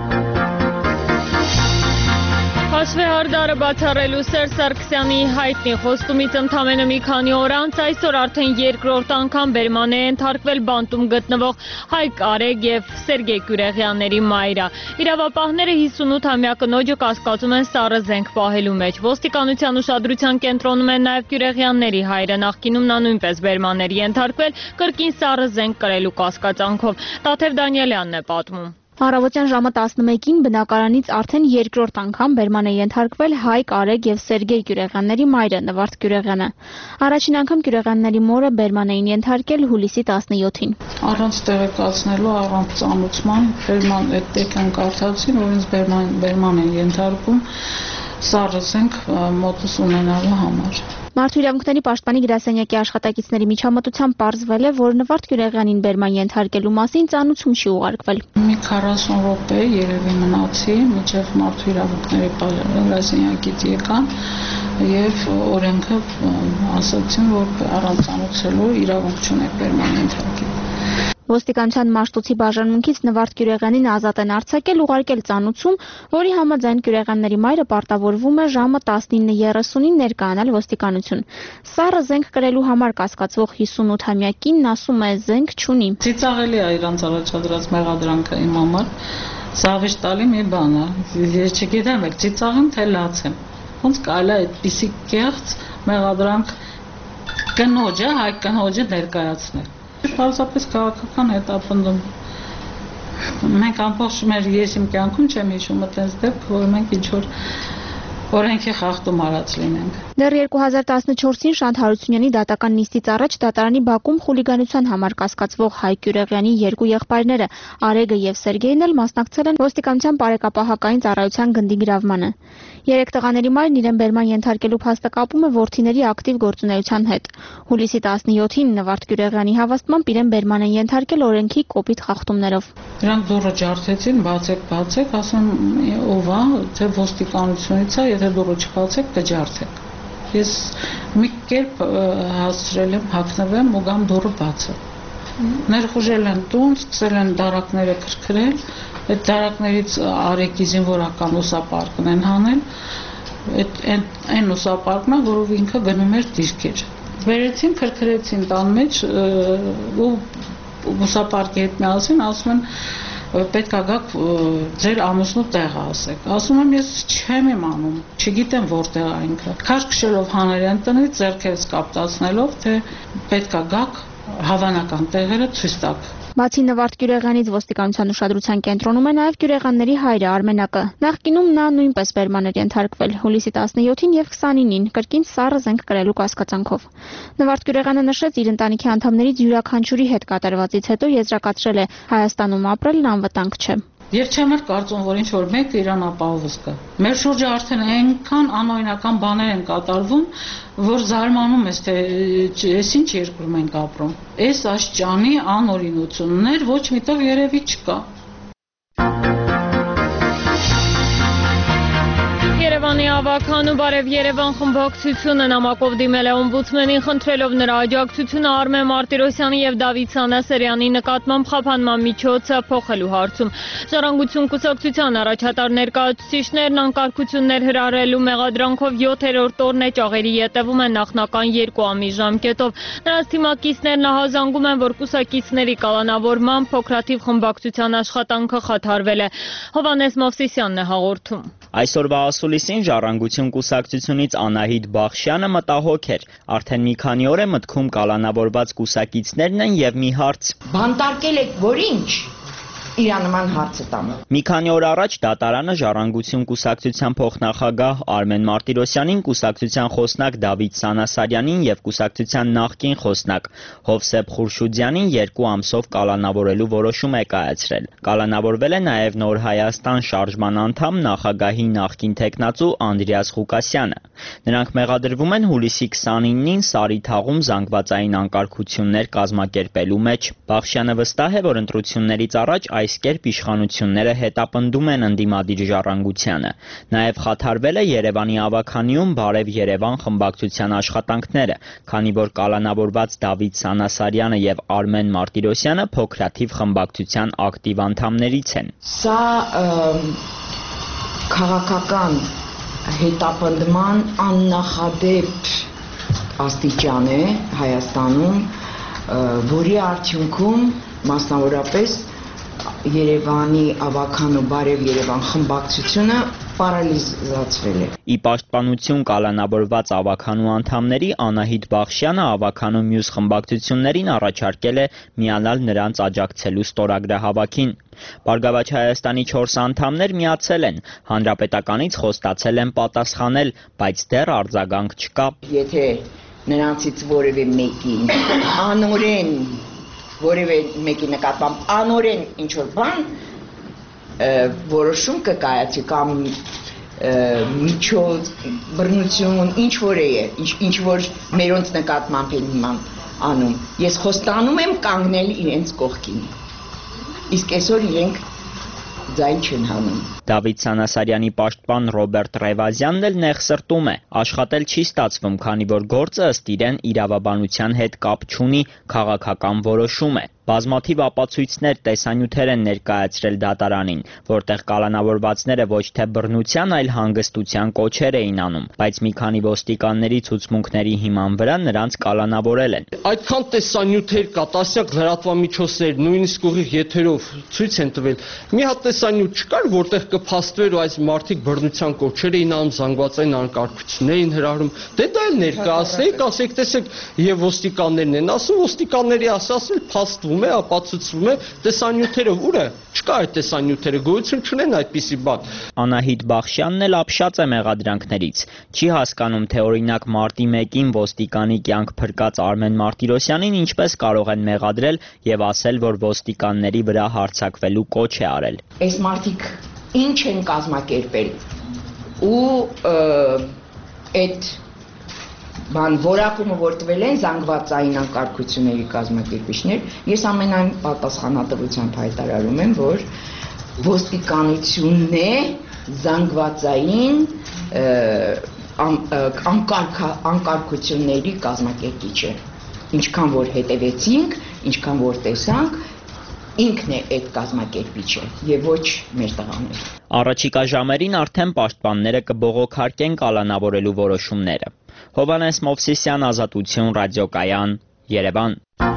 Հաշվեհարդարը բացառելու Սերժ Սարգսյանի հայտնի խոստումից ընդամենը մի քանի օր անց այսօր արդեն երկրորդ անգամ բերման է ենթարկվել բանտում գտնվող Հայկ Արեգ եւ Սերգեյ Կյուրեղյանների մայրը։ Իրավապահները հիսունութամյա կնոջը կասկածում են սառը զենք պահելու մեջ։ Ոստիկանության ուշադրության կենտրոնում են նաեւ Կյուրեղյանների հայրը, նախկինում նա նույնպես բերման էր ենթարկվել կրկին սառը զենք կրելու կասկածանքով։ Տաթև Դանիելյանն է պատմում։ Առավոտյան ժամը տասնմեկին բնակարանից արդեն երկրորդ անգամ բերման է ենթարկվել Հայկ Արեգ եւ Սերգեյ Կյուրեղյանների մայրը Նվարդ Կյուրեղյանը։ Առաջին անգամ Կյուրեղյանների մորը բերման էին ենթարկել հուլիսի տասնյոթին։ Առանց տեղեկացնելու, առանց ծանոթման բերման այդ տեկան կարդացին, որ ինձ բերման բերման են ենթարկում սառը զենք մոտս ունենալու համար։ Մարդու իրավունքների պաշտպանի գրասենյակի աշխատակիցների միջամտությամբ պարզվել է, որ Նվարդ Կյուրեղյանին բերման ենթարկելու մասին ծանուցում չի ուղարկվել։ Մի քառասուն րոպե երևի մնացի, մինչև մարդու իրավունքների գրասենյակից եկան եւ օրենքը ասացին, որ առանց ծանոթելու իրավունք չունեք բերման ենթարկել։ Ոստիկանության Մաշտոցի բաժանմունքից Նվարդ Կյուրեղյանին ազատ են արձակել ուղարկել ծանուցում, որի համաձայն Կյուրեղյանների մայրը պարտավորվում է ժամը տասնինը երեսունին ներկայանալ ոստիկանություն։ Սառը զենք կրելու համար կասկածվող հիսունութամյա կինն ասում է զենք չունի։ Ծիծաղելի է իրանց առաջադրած մեղադրանքը իմ համար, զավեշտ տալի մի բան է։ Ես չգիտեմ, եք ծիծաղեմ թե լացեմ։ Ոնց կարելի է այդպիսի կեղծ մեղադրանք կնոջը, հայ կնոջը ներկայացնել։ Պարզապես քաղաքական հետապնդում։ Մենք ամբողջ մեր ես իմ կյանքում չեմ հիշում այդպես դեպք, որ մենք ինչ-որ օրենքի խախտում արած լինենք։ Դեռ երկու հազար տասնչորսին Շանթ Հարությունյանի դատական նիստից առաջ դատարանի բակում խուլիգանության համար կասկածվող Հայկ Կյուրեղյանի երկու եղբայրները Արեգը եւ Սերգեյն էլ մասնակցել են ոստիկանության բարեկապահական ծառայության գնդի գրավմանը։ Երեք տղաների մայրն իրեն բերման ենթարկելու փաստը կապում է որդիների ակտիվ գործունեության հետ։ Հուլիսի տասնյոթին Նվարդ Կյուրեղյանի հավաստմամբ իրեն բերման են ենթարկել օրենքի կոպիտ խախտումներով։ Նրանք դուռը ջարդեցին, բացեք, բացեք, ասում ով է, թե ոստիկանությունից է, եթե դուռը չբացեք, կջարդեք։ Ես մի կերպ հասցրել եմ հագնվեմ ու գամ դուռը բացը։ Ներխուժել են տուն, սկսել են դարակները քրքրել, այդ դարակներից Արեգի զինվորական ուսապարկն են հանել, այն ուսապարկն է, որով ինքը գնում էր դիրքեր։ Վերեցին, քրքրեցին տան մեջ ու ուսապարկի հետ միասին ասում են պետք է գաք ձեր ամուսնու տեղը ասեք։ Ասում եմ ես չեմ իմանում, չգիտեմ որտեղ է ինքը։ Քաշքշելով հանել են տնից, ձեռքերս կապտացնելով, թե պետք է գաք հավանական տեղերը ցույց տաք։ Բացի Նվարդ Կյուրեղյանից ոստիկանության ուշադրության կենտրոնում է նաև Կյուրեղյանների հայրը Արմենակը։ Նախկինում նա նույնպես բերման էր ենթարկվել հուլիսի տասնյոթին եւ քսանինին կրկին սառը զենք կրելու կասկածանքով։ Նվարդ Կյուրեղյանը նշեց իր ընտանիքի անդամներից յուրաքանչյուրի հետ կատարվածից հետո եզրակացրել է Հայաստանում ապրելն անվտանգ չէ։ Եվ չեմ էլ կարծում, որ ինչ-որ մեկը իրան ապահովս կա։ Մեր շուրջը արդեն այնքան անօրինական բաներ են կատարվում, որ զարմանում ես, թե ես ինչ երկրում ենք ապրում։ Այս աշճանի անօրինություններ ոչ միտեղ երևի չկա։ Երևանի ավագան ու բարև Երևան խմբակցությունը նամակով դիմել է օմբուդսմենին խնդրելով նրա աջակցությունը Արմեն Մարտիրոսյանի եւ Դավիթ Սանասարյանի նկատմամբ խափանման միջոցը փոխելու հարցում։ Ժառանգություն կուսակցության առաջատար ներկայացուցիչներն անկարգություններ հրահրելու մեղադրանքով յոթերորդ օրն է ճաղերի ետևում են նախնական երկու ամիս ժամկետով։ Նրանց թիմակիցներն ահազանգում են, որ կուսակիցների կալանավորման փոքրաթիվ խմբակցության աշխատանքը խաթարվել է։ Հովանես Մովսիսյանն է հաղորդում։ Այսօրվա ասուլիսին Ժառանգություն կուսակցությունից Անահիտ Բախշյանը մտահոգ էր։ Արդեն մի քանի օր է մտքում կալանավորված կուսակիցներն են եւ մի հարց. Բանտարկել եք որ ինչ։ իրանման հարցը տամ։ Մի քանի օր առաջ դատարանը Ժառանգություն կուսակցության փոխնախագահ Արմեն Մարտիրոսյանին, կուսակցության խոսնակ Դավիթ Սանասարյանին եւ կուսակցության նախկին խոսնակ Հովսեփ Խուրշուդյանին երկու ամսով կալանավորելու որոշում է կայացրել։ Կալանավորվել է նաեւ Նոր Հայաստան շարժման անդամ նախագահի նախկին տեխնացու Անդրեաս Ղուկասյանը։ Նրանք մեղադրվում են հուլիսի քսանինին Սարիթաղում զանգվածային անկարգություններ կազմակերպելու մեջ։ Բախշյանը վստահ է, որ ընտրություններից առաջ այս կերպ իշխանությունները հետապնդում են ընդդիմադիր ժառանգությանը։ Նաև խաթարվել է Երևանի ավագանիում Բարև Երևան խմբակցության աշխատանքները, քանի որ կալանավորված Դավիթ Սանասարյանը եւ Արմեն Մարտիրոսյանը փոքրաթիվ խմբակցության ակտիվ անդամներից են։ Սա քաղաքական հետապնդման աննախադեպ աստիճան է Հայաստանում, որի արդյունքում մասնավորապես Երևանի ավագանու Բարև Երևան խմբակցությունը պարալիզացվել է։ Ի պաշտպանություն կալանավորված ավագանու անդամների Անահիտ Բախշյանը ավագանու մյուս խմբակցություններին առաջարկել է միանալ նրանց աջակցելու ստորագրահավաքին։ Բարգավաճ Հայաստանի չորս անդամներ միացել են, Հանրապետականից խոստացել են պատասխանել, բայց դեռ արձագանք չկա։ Եթե նրանցից որևէ մեկին անօրեն որևէ մեկի նկատմամբ անօրեն ինչ-որ բան որոշում կկայացի կամ միջոց բռնություն ինչ-որ է, ինչ-որ մերոնց նկատմամբ են իման անում, ես խոստանում եմ կանգնել իրենց կողքին, իսկ այսօր իրենք ձայն չեն հանում։ Դավիթ Սանասարյանի պաշտպան Ռոբերտ Ռևազյանն էլ նեղսրտում է, աշխատել չի ստացվում, քանի որ գործը ըստ իրեն իրավաբանության հետ կապ չունի, քաղաքական որոշում է։ Բազմաթիվ ապացույցներ, տեսանյութեր են ներկայացրել դատարանին, որտեղ կալանավորվածները ոչ թե բռնության, այլ հանգստության կոչեր էին անում, բայց մի քանի ոստիկանների ցուցմունքների հիման վրա նրանց կալանավորել են։ Այդքան տեսանյութեր կա, տասնյակ լրատվամիջոցներ, նույնիսկ ուղիղ եթերով ցույց են տվել։ Մի հատ տեսանյութ չկար, որտեղ կփաստվեր, ու այս մարդիկ բռնության կոչեր էին անում, զանգվածային անկարգություններ էին հրահրում։ Դե դա էլ ներկայացրեք, ասեք, տեսեք, եւ ոստիկաններն են ասում, ոստիկանների ասածն փաստվում է, ապացուցվում է, տեսանյութերը ուր է։ Չկա այդ տեսանյութերը, գոյություն չունեն այդպիսի բան։ Անահիտ Բախշյանն էլ ապշած է մեղադրանքներից։ Չի հասկանում, թե օրինակ մարտի մեկին ոստիկանի կյանք փրկած Արմեն Մարտիրոսյանին ինչպես կարող են մեղադրել եւ ասել, որ ոստիկանների վրա հարձակվելու կոչ է արել։ Այս մարդիկ ինչ են կազմակերպել ու այդ բան որակումը որ տվել են զանգվածային անկարգությունների կազմակերպիչներ, ես ամենայն պատասխանատվությամբ հայտարարում եմ, որ ոստիկանությունն է զանգվածային անկարգությունների կազմակերպիչը։ Ինչքան որ հետևեցինք, ինչքան որ տեսանք, ինքն է այդ կազմակերպիչը եւ ոչ մեր տղաները։ Առաջիկա ժամերին արդեն պաշտպանները կբողոքարկեն կալանավորելու որոշումները։ Հովանես Մովսիսյան, Ազատություն, ռադիոկայան, Երևան։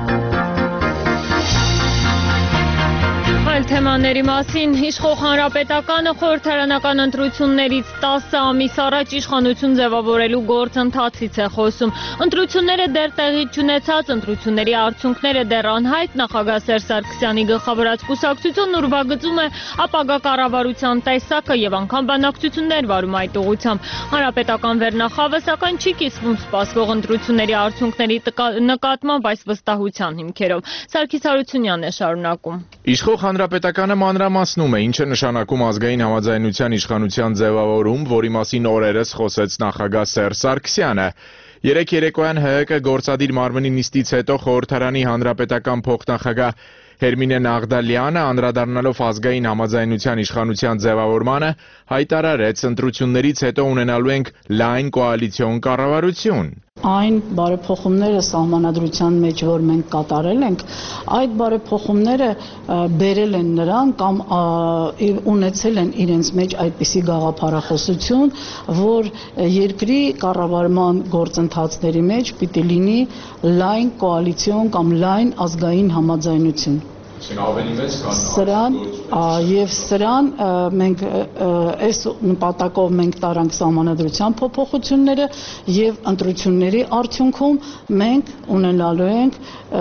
Այլ թեմաների մասին իշխող հանրապետականը խորհրդարանական ընտրություններից տասը ամիս առաջ իշխանություն ձևավորելու գործընթացից է խոսում։ Ընտրությունները դեռ տեղի չունեցած, ընտրությունների արդյունքները դեռ անհայտ, նախագահ Սերժ Սարգսյանի գլխավորած կուսակցությունն ուրվագծում է ապագա կառավարության տեսակը եւ անգամ բանակցություններ վարում այդ ուղղությամբ։ Հանրապետական վերնախավը սակայն չի կիսվում սպասվող ընտրությունների արդյունքների նկատմամբ այս վստահության հիմքերով։ Սարգիս Հարությունյանն է շարունակում։ Իշխող Հանրապետականը մանրամասնում է, ինչ է նշանակում ազգային համաձայնության իշխանության ձևավորում, որի մասին օրերս խոսեց նախագահ Սերժ Սարգսյանը։ Երեկ երեկոյան ՀՀԿ գործադիր մարմնի նիստից հետո խորհրդարանի հանրապետական փոխնախագահ Հերմինե Նաղդալյանը, անդրադառնալով ազգային համաձայնության իշխանության ձևավորմանը, հայտարարեց, ընտրություններից հետո ունենալու ենք լայն կոալիցիոն կառավարություն։ Այն բարեփոխումները սահմանադրության մեջ, որ մենք կատարել ենք, այդ բարեփոխումները բերել են նրան կամ ունեցել են իրենց մեջ այդպիսի գաղափարախոսություն, որ երկրի կառավարման գործընթացների մեջ պիտի լինի լայն կոալիցիոն կամ լայն ազգային համաձայնություն։ Սրան եւ սրան մենք այս նպատակով մենք տարանք սահմանադրության փոփոխությունները եւ ընտրությունների արդյունքում մենք ունենալու ենք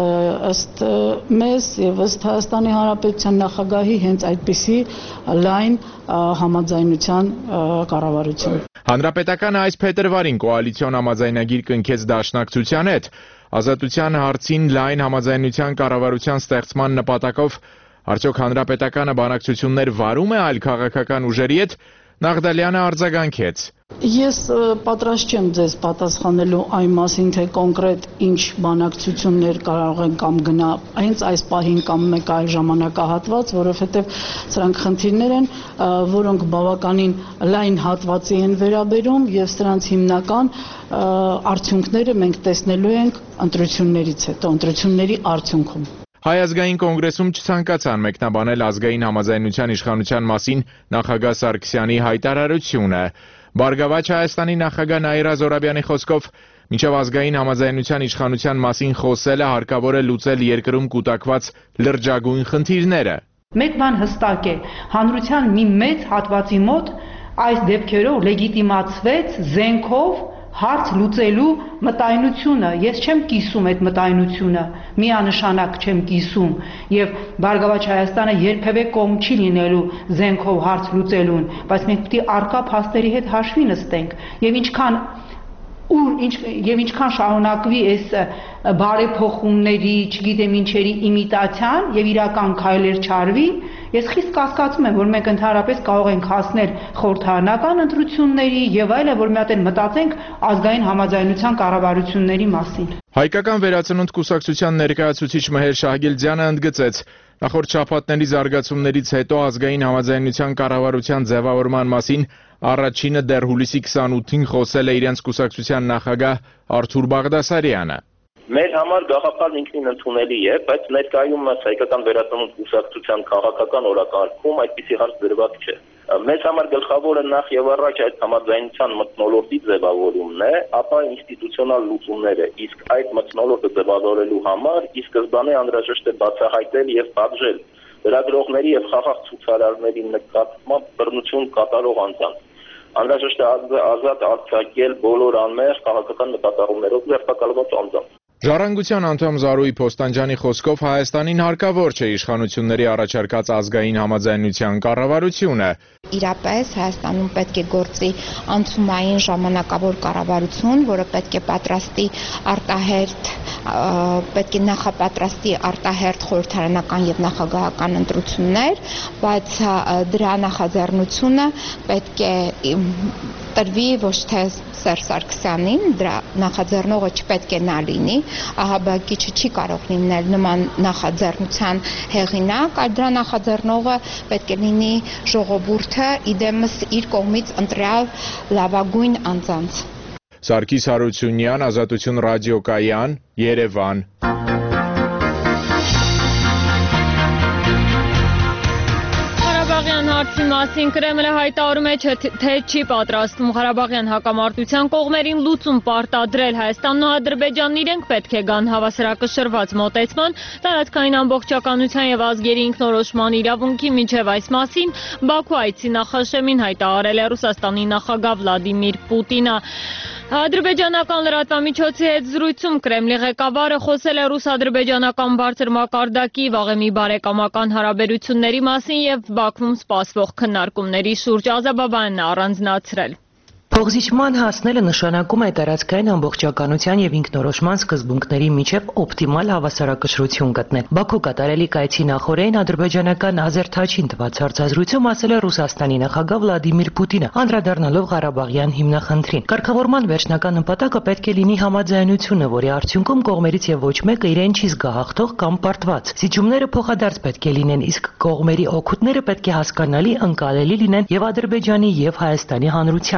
ըստ մեզ եւ ըստ Հայաստանի Հանրապետության նախագահի հենց այդպիսի լայն համաձայնության կառավարություն։ Հանրապետականը այս փետրվարին կոալիցիոն համաձայնագիր կնքեց Դաշնակցության հետ։ Ազատության հարցին լայն համաձայնության կառավարության ստեղծման նպատակով արդյոք Հանրապետականը բանակցություններ վարում է այլ քաղաքական ուժերի հետ, Նաղդալյանը արձագանքեց. Ես պատրաստ չեմ ձեզ պատասխանելու այն մասին, թե կոնկրետ ինչ բանակցություններ կարող են կամ գնա հենց այս պահին կամ մեկ այլ ժամանակահատված, որովհետև սրանք խնդիրներ են, որոնք բավականին լայն հատվածի են վերաբերում եւ սրանց հիմնական արդյունքները մենք տեսնելու ենք ընտրություններից հետո, ընտրությունների արդյունքում։ Հայ ազգային կոնգրեսում չցանկացան մեկնաբանել ազգային համաձայնության իշխանության մասին նախագահ Սարգսյանի հայտարարությունը։ Բարգավաճ Հայաստանի նախագահ Նաիրա Զոհրաբյանի խոսքով մինչև ազգային համաձայնության իշխանության մասին խոսելը հարկավոր է լուծել երկրում կուտակված լրջագույն խնդիրները։ Մեկ բան հստակ է, հանրության մի մեծ հատվածի մոտ այս դեպքերով լեգիտիմացվեց զենքով հարց լուծելու մտայնությունը, ես չեմ կիսում այդ մտայնությունը, միանշանակ չեմ կիսում եւ Բարգավաճ Հայաստանը երբևէ կողմ չի լինելու զենքով հարց լուծելուն, բայց մենք պետք է արկա փաստերի հետ հաշվի նստենք եւ ինչքան ուր ինչ եւ ինչքան շարունակվի այս բարեփոխումների, չգիտեմ ինչերի իմիտացիան եւ իրական քայլեր չարվի, ես խիստ կասկածում եմ, որ մենք ընդհանրապես կարող ենք հասնել խորհրդարանական ընտրությունների եւ այլը, որ մի հատ են մտածենք ազգային համաձայնության կառավարությունների մասին։ Հայկական վերածնունդ կուսակցության ներկայացուցիչ Մհեր Շահգիլդյանը ընդգծեց. Նախորդ շաբաթների զարգացումներից հետո ազգային համաձայնության կառավարության ձևավորման մասին առաջինը դեռ հուլիսի քսանութին խոսել է իրենց կուսակցության նախագահ Արթուր Բաղդասարյանը։ Մեր համար գաղափարն ինքնին ընդունելի է, բայց ներկայումս հայկական վերածնունդ կուսակցության քաղաքական օրակարգում այդպիսի հարց դրված չէ։ Մեզ համար գլխավորը նախ եւ առաջ այդ համաձայնության մթնոլորտի ձևավորումն է, ապա ինստիտուցիոնալ լուծումները, իսկ այդ մթնոլորտը ձևավորելու համար ի սկզբանե անհրաժեշտ է բացահայտել եւ պատժել լրագրողների եւ խաղաղ ցուցարարների նկատմամբ բռնություն կատարող անձանց։ Անհրաժեշտ է ազատ արձակել բոլոր անմեղ քաղաքական նկատառումներով ձերբակալված անձանց։ Ժառանգության անդամ Զարուհի Փոստանջյանի խոսքով Հայաստանին հարկավոր չէ իշխանությունների առաջարկած ազգային համաձայնության կառավարությունը։ Իրապես Հայաստանում պետք է գործի անցումային ժամանակավոր կառավարություն, որը պետք է պատրաստի արտահերթ պետք է նախապատրաստի արտահերթ խորհրդարանական եւ նախագահական ընտրություններ, բայց դրա նախաձեռնությունը պետք է տրվի ոչ թե Սերժ Սարգսյանին, դրա նախաձեռնողը չպետք է նա լինի, ահաբեկիչը չի կարող լինել նման նախաձեռնության հեղինակ, այլ դրա նախաձեռնողը պետք է լինի ժողովուրդը, իդեմս իր կողմից ընտրյալ լավագույն անձանց։ Սարգիս Հարությունյան, Ազատություն ռադիոկայան, Երևան։ Ղարաբաղյան հարցի մասին Կրեմլը հայտարարում է, թե չի պատրաստվում Ղարաբաղյան հակամարտության կողմերին լուծում պարտադրել։ Հայաստանն ու Ադրբեջանն իրենք պետք է գան հավասարակշռված մոտեցման, տարածքային ամբողջականության եւ ազգերի ինքնորոշման իրավունքի միջև այս մասին Բաքու այցի նախաշեմին հայտարարել է Ռուսաստանի նախագահ Վլադիմիր Պուտինը։ Ադրբեջանական լրատվամիջոցի հետ զրույցում Կրեմլի ղեկավարը խոսել է ռուս-ադրբեջանական բարձր մակարդակի վաղեմի բարեկամական հարաբերությունների մասին եւ Բաքվում սպասվող քննարկումների շուրջ Ազաբաբանն առանձնացրել։ Փոխզիջման հասնելը նշանակում է տարածքային ամբողջականության եւ ինքնորոշման սկզբունքների միջև օպտիմալ հավասարակշռություն գտնել։ Բաքու կատարելիք այցի նախօրեին ադրբեջանական Ազերթաչին տված հարցազրույցում ասել է Ռուսաստանի նախագահ Վլադիմիր Պուտինը, անդրադառնալով Ղարաբաղյան հիմնախնդրին։ Կարգավորման վերջնական նպատակը պետք է լինի համաձայնությունը, որի արդյունքում կողմերից եւ ոչ մեկը իրեն չի զգահախտող կամ պարտված։ Զիջումները փոխադարձ պետք է լինեն, իսկ կողմերի օգուտները պետք է հասկանալի, ընկալելի լինեն եւ Ադրբեջանի եւ Հայաստանի հանրությանը, ասել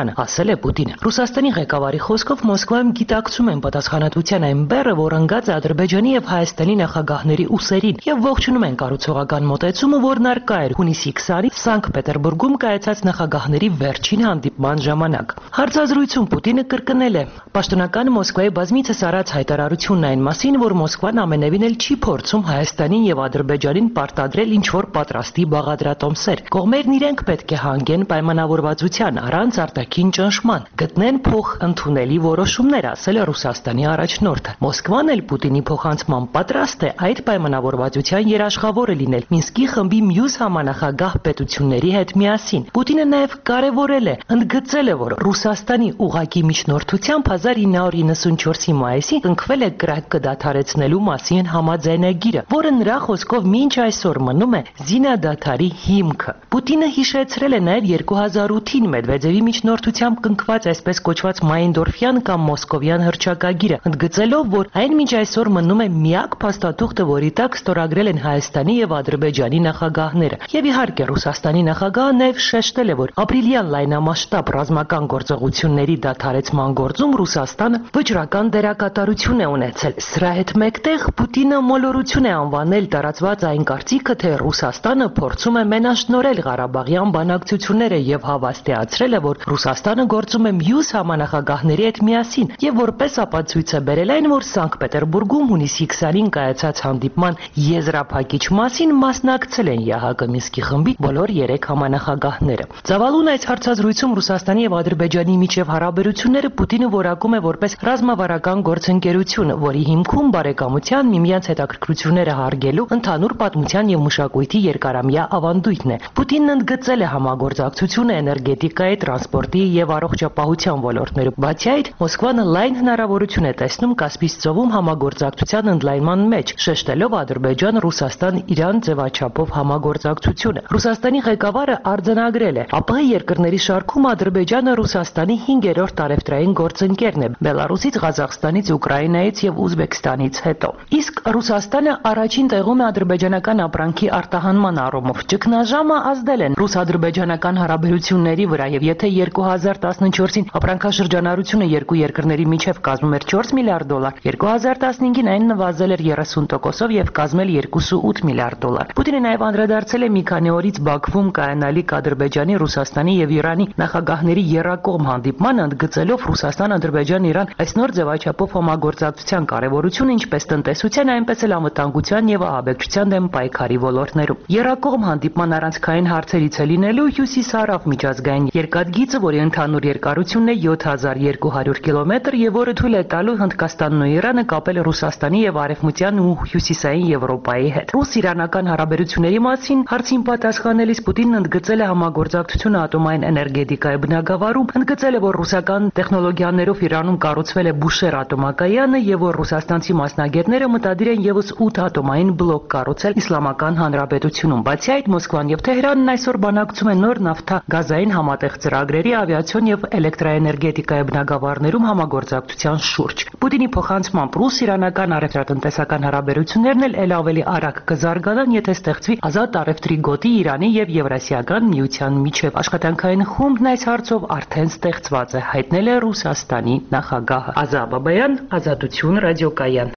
ասել է Պուտինը։ Ռուսաստանի ղեկավարի խոսքով Մոսկվայում գիտակցում են պատասխանատվության այն բեռը, որ ընկած է Ադրբեջանի եւ Հայաստանի նախագահների ուսերին եւ ողջունում են կառուցողական մոտեցումը, որն արկա էր հունիսի քսանին Սանկտ Պետերբուրգում կայացած նախագահների վերջին հանդիպման ժամանակ։ Հարցազրույցում Պուտինը կրկնել է. «Պաշտոնական Մոսկվայի բազմիցս արած հայտարարությունն այն մասին, որ Մոսկվան ամենևին էլ չի փորձում Հայաստանին եւ Ադրբեջանին պարտադրել ինչ-որ պատրաստի բաղադրատոմսեր։ Կողմերն իրենք պետք է հանգեն պայմանավորվածության առանց արտաքին ճնշման, գտնեն փոխընդունելի որոշումներ», ասել է Ռուսաստանի առաջնորդը։ Մոսկվան էլ Պուտինի փոխանցման պատրաստ է այդ պայմանավորվածության երաշխավորը լինել Մինսկի խմբի մյուս համանախագահ պետությունների հետ միասին։ Պուտինը նաև կարևորել է, ընդգծել է, որ Ռուսաստանի ուղղակի միջնորդությամբ հազար ինը հարյուր իննսունչորսի մայիսին կնքվել է կրակը դադարեցնելու մասին համաձայնագիրը, որը նրա խոսքով մինչ այսօր մնում է զինադադարի հիմքը։ Պուտինը հիշեցրել է նաև երկու հազար ութին Մեդվեդևի միջնորդությամբ կնքված այսպես կոչված Մայնդորֆյան կամ Մոսկովյան հռչակագիրը, ընդգծելով, որ այն մինչ այսօր մնում է միակ փաստաթուղթը, որի տակ ստորագրել են Հայաստանի եւ Ադրբեջանի նախագահները։ Եվ իհարկե Ռուսաստանի նախագահը նաև շեշտել է, որ ապրիլյան լայնամասշտաբ ռազմական գործողությունների դադարեցման գործում Ռուսաստանը վճռական դերակատարություն է ունեցել։ Սրա հետ մեկտեղ Պուտինը մոլորություն է անվանել տարածված այն կարծիքը, թե Ռուսաստանը փորձում է մենաշնորհել Ղարաբաղյան բանակցությունները եւ հավաստիացրել է, որ Ռուսաստանը գործում է մյուս համանախագահների հետ միասին եւ որպես ապացույց է բերել այն, որ Սանկտ Պետերբուրգում հունիսի քսանին կայացած հանդիպման եզրափակիչ մասին մասնակցել են ԵԱՀԿ Մինսկի խմբի բոլոր երեք համանախագահները։ Ծավալուն այս հարցազրույցում Ռուսաստանի եւ Ադրբեջանի միջև հարաբերությունները Պուտինը որակում է որպես ռազմավարական գործընկերություն, որի հիմքում բարեկամության, միմյանց հետաքրքրությունները հարգելու, ընդհանուր պատմության եւ մշակույթի երկարամյա ավանդույթն է։ Պուտինն ընդգծել է համագործակցությունը էներգետիկայի, տրանսպորտի եւ առողջապահության ոլորտներում։ Բացի այդ, Մոսկվան լայն հնարավորություն է տեսնում Կասպից ծովում համագործակցության ընդլայնման մեջ, շեշտելով Ադրբեջան-Ռուսաստան-Իրան ձևաչափով համագործակցությունը։ Ռուսաստանի ղեկավարը արձանագրել է. «ԱՊՀ երկրների շարքում Ադրբեջանը Ռուսաստանի հինգերորդ տարեվտրային գործընկերն է, Բելարուսից, Ղազախստանից, Ուկրաինայից եւ Ուզբեկստանից հետո։ Իսկ Ռուսաստանը առաջին տեղում է ադրբեջանական ապրանքի արտահանման առումով։ Ճգնաժամը ազդել են ռուս-ադրբեջանական հարաբերությունների վրա եւ եթե երկու հազար տասնչորսին ապրանքաշրջանառությունը երկու երկրների միջև կազմում էր չորս միլիարդ դոլար, երկու հազար տասնհինգին այն նվազել էր երեսուն տոկոսով եւ կազմել երկուսուութ միլիարդ դոլար։ Պուտինը նաեւ անդրադարձել է մի քանի օրից Բաքվում կայանալիք Ադրբեջանի, Ռուսաստանի եւ Իրանի նախագահների եռակողմ հանդիպմանը, ընդգծելով Ռուսաստան-Ադրբեջան-Իրան այս նոր ձևաչափով համագործակցության կարևորությունը ինչպես տնտեսության, այնպես էլ անվտանգության եւ ահաբեկչության դեմ պայքարի ոլորտներում։ Եռակողմ հանդիպման առանցքային հարցերից է լինելու Հյուսիս-Հարավ միջազգային երկաթգիծը, որի ընդհանուր երկարությունն է յոթ հազար երկու հարյուր կիլոմետր եւ որը թույլ է տալու Հնդկաստանն ու Իրանը կապել Ռուսաստանի եւ Արևմտյան ու Հյուսիսային Եվրոպայի հետ։ Ռուս-իրանական հարաբերությունների մասին հարցին պատասխանելիս Պուտինն ընդգծել է համագործակցությունը ատոմային էներգետիկայի բնագավառում, ընդգծել է, որ ռուսական տեխնոլոգիաներով Իրանում կառուցվել է Բուշեր ատոմակայանը եւ որ ռուսաստանցի մասնագետները մտադիր են եւս ութ ատոմային բլոկ կառուցել Իսլամական Հանրապետությունում։ Բացի այդ, Մոսկվան եւ Թեհրանն այսօր բանակցում են նոր նավթագազային համատեղ ծրագրերի, ավիացիոն եւ էլեկտրաէներգետիկայի բնագավառներում համագործակցության շուրջ։ Պուտինի փոխանցմամբ ռուս-իրանական առևտրատնտեսական հարաբերություններն էլ ավելի արագ կզարգանան, եթե ստեղծվի ազատ առևտրի գոտի Իրանի եւ Եվրասիական միության միջև։ Աշխատանքային խումբն այս հարցով արդեն ստեղծված է, հայտնել է Ռուսաստանի նախագահը։ Ազա Բաբայան, Ազատություն ռադիոկայան։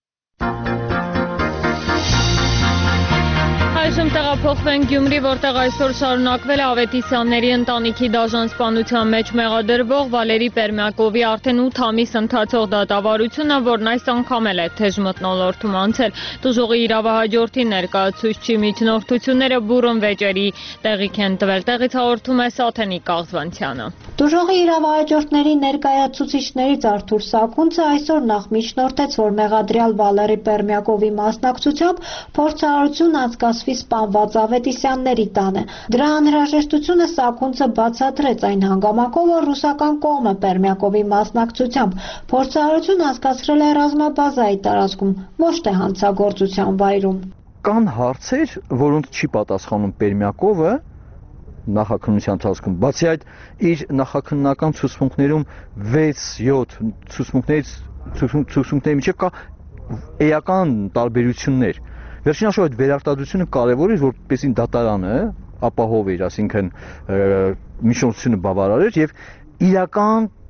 Այժմ տեղափոխվենք Գյումրի, որտեղ այսօր շարունակվել է Ավետիսյանների ընտանիքի դաժան սպանության մեջ մեղադրվող Վալերի Պերմյակովի արդեն ութ ամիս ընթացող դատավարությունը, որն այս անգամ էլ է թեժ մթնոլորտում անցել։ Տուժողի իրավահաջորդի ներկայացուցչի միջնորդությունները բուռն վեճերի տեղիք են տվել։ Տեղից հաղորդում է Սաթենիկ Աղզվանցյանը։ Տուժողի իրավահաջորդների ներկայացուցիչներից Արթուր Սաքունցը այսօր նախ միջնորդեց, որ մեղադրյալ Վալերի Պերմյակովի մասնակցությամբ փորձարարություն անցկացվի սպանված Ավետիսյանների տանը։ Դրա անհրաժեշտությունը Սաքունցը բացատրեց այն հանգամանքով, որ ռուսական կողմը Պերմյակովի մասնակցությամբ փորձարարություն անցկացրել է ռազմաբազայի տարածքում, ոչ թե հանցագործության վայրում։ Կան հարցեր, որոնց չի պատասխանում Պերմյակովը նախաքննության ընթացքում։ Բացի այդ, իր նախաքննական ցուցմունքներում վեց յոթ ցուցմունքներից ցուցմունքների միջև կա էական տարբերություններ։ Վերջին հաշվով այդ վերարտադրությունը կարևոր է, որպեսզի դատարանը ապահովեր, այսինքն միջնորդությունը բավարար էր եւ իրական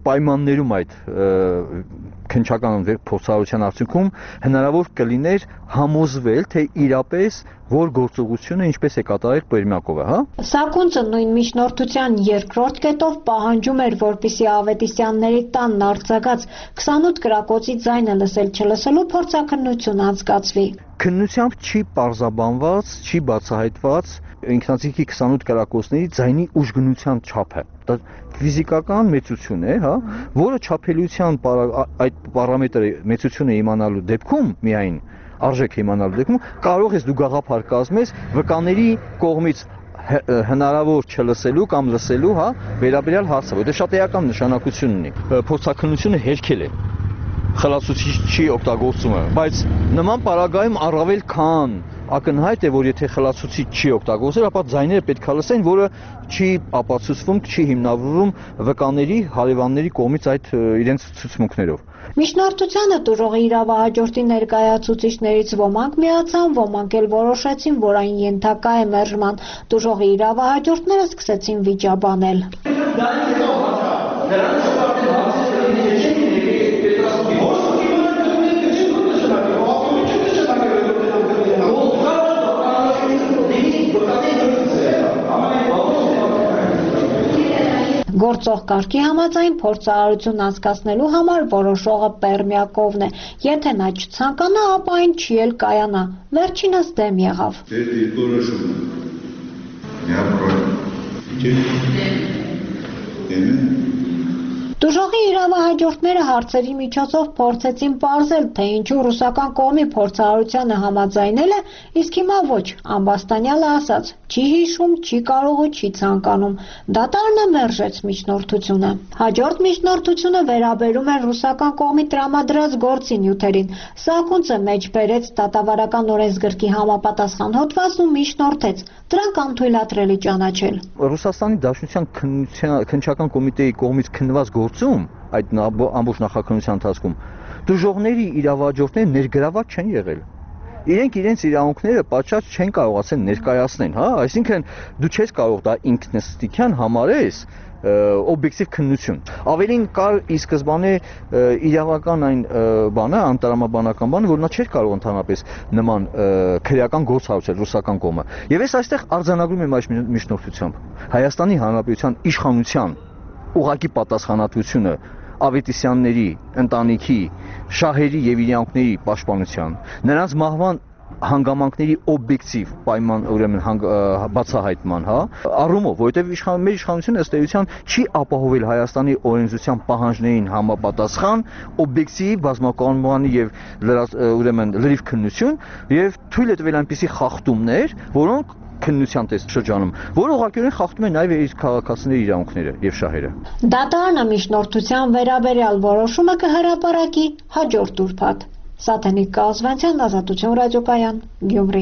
պայմաններում այդ քննչական փորձառության արդյունքում հնարավոր կլիներ համոզվել, թե իրապես որ գործողությունը ինչպես է կատարել Պերմյակովը, հա։ Սակունցը նույն միջնորդության երկրորդ կետով պահանջում էր, որպիսի Ավետիսյանների տանն արձակած քսանութ կրակոցի ձայնը լսել չլսելու փորձաքննություն անցկացվի։ Քննությամբ չի պարզաբանված, չի բացահայտված ինքնացիքի քսանութ կրակոցների ձայնի ուժգնության չափը։ Դա ֆիզիկական մեծություն է, հա, որը չափելիության այդ պարամետրի մեծությունը իմանալու դեպքում միայն արժեք իմանալու դեպքում կարող ես դու գաղափար կազմես վկաների կողմից հնարավոր չլսելու կամ լսելու, հա, վերաբերյալ հարցը, որտեղ շատ էական նշանակություն ունի։ Փորձաքննությունը հերքել է խլացուցիչի օգտագործումը, բայց նման պարագայում առավել քան ակնհայտ է, որ եթե խլացուցիչ չի օգտագործել, ապա ձայները պետք է լսեն, որը չի ապացուցվում, չի հիմնավորվում վկաների, հարևանների կողմից այդ իրենց ցուցմունքներով։ Միջնորդությանը տուժողի իրավահաջորդի ներկայացուցիչներից ոմանք միացան, ոմանք էլ որոշեցին, որ այն ենթակա է մերժման։ Տուժողի իրավահաջորդները սկսեցին վիճաբանել։ Գործող կարգի համաձայն փորձարարություն անցկացնելու համար որոշողը Պերմյակովն է։ Եթե նա չցանկանա, ապա այն չի էլ կայանա։ Վերջինս դեմ եղավ։ Տուժողի իրավահաջորդները հարցերի միջոցով փորձեցին պարզել, թե ինչու ռուսական կողմի փորձարարությանը համաձայնել է, իսկ հիմա ոչ, ամբաստանյալը ասաց, չի հիշում, չի կարող ու չի ցանկանում։ Դատարանը մերժեց միջնորդությունը։ Հաջորդ միջնորդությունը վերաբերում է ռուսական կողմի տրամադրած գործի նյութերին։ Սակունցը մեջ բերեց դատավարական օրենսգրքի համապատասխան հոդված ու միջնորդեց։ Դրանք անթույլատրելի ճանաչել։ Ռուսաստանի Դաշնության քննչական կոմիտեի կողմից քննված գործում այդ ամբողջ նախաքննության ընթացքում դժողների իրավաճորները ներգրաված չեն եղել։ Իրենք իրենց իրավունքները պատշաճ չեն կարողացել ներկայացնել, հա, այսինքն դու չես կարող դա ինքնըստինքյան համարես օբյեկտիվ քննություն։ Ավելին կար ի սկզբանե իրավական այն բանը, անտրամաբանական բանը, որ նա չէր կարող ընդհանրապես նման քրեական գործ հարուցել ռուսական կողմը։ Եվ ես այստեղ արձանագրում եմ այս միջնորդությամբ Հայաստանի Հանրապետության իշխանության ուղղակի պատասխանատվությունը Ավետիսյանների ընտանիքի, շահերի եւ իրավունքների պաշտպանության, նրանց մահվան հանգամանքների օբյեկտիվ պայման ուրեմն բացահայտման, հա, առումով, որովհետև իշխան մեր իշխանությունը ըստ էության չի ապահովել Հայաստանի օրենսդրության պահանջներին համապատասխան օբյեկտիվ բազմականոն եւ ուրեմն լրիվ քննություն եւ թույլ է տվել այնպիսի խախտումներ, որոնք քննության շրջանում, որը ուղղակիորեն խախտում է նաև իր քաղաքացիների իրավունքները եւ շահերը։ Դատարանը միջնորդության վերաբերյալ որոշումը կհրապարակի հաջորդ ուրբաթ։ Սաթենիկ Կազվանցյան, Ազատություն ռադիոկայան, Գյումրի։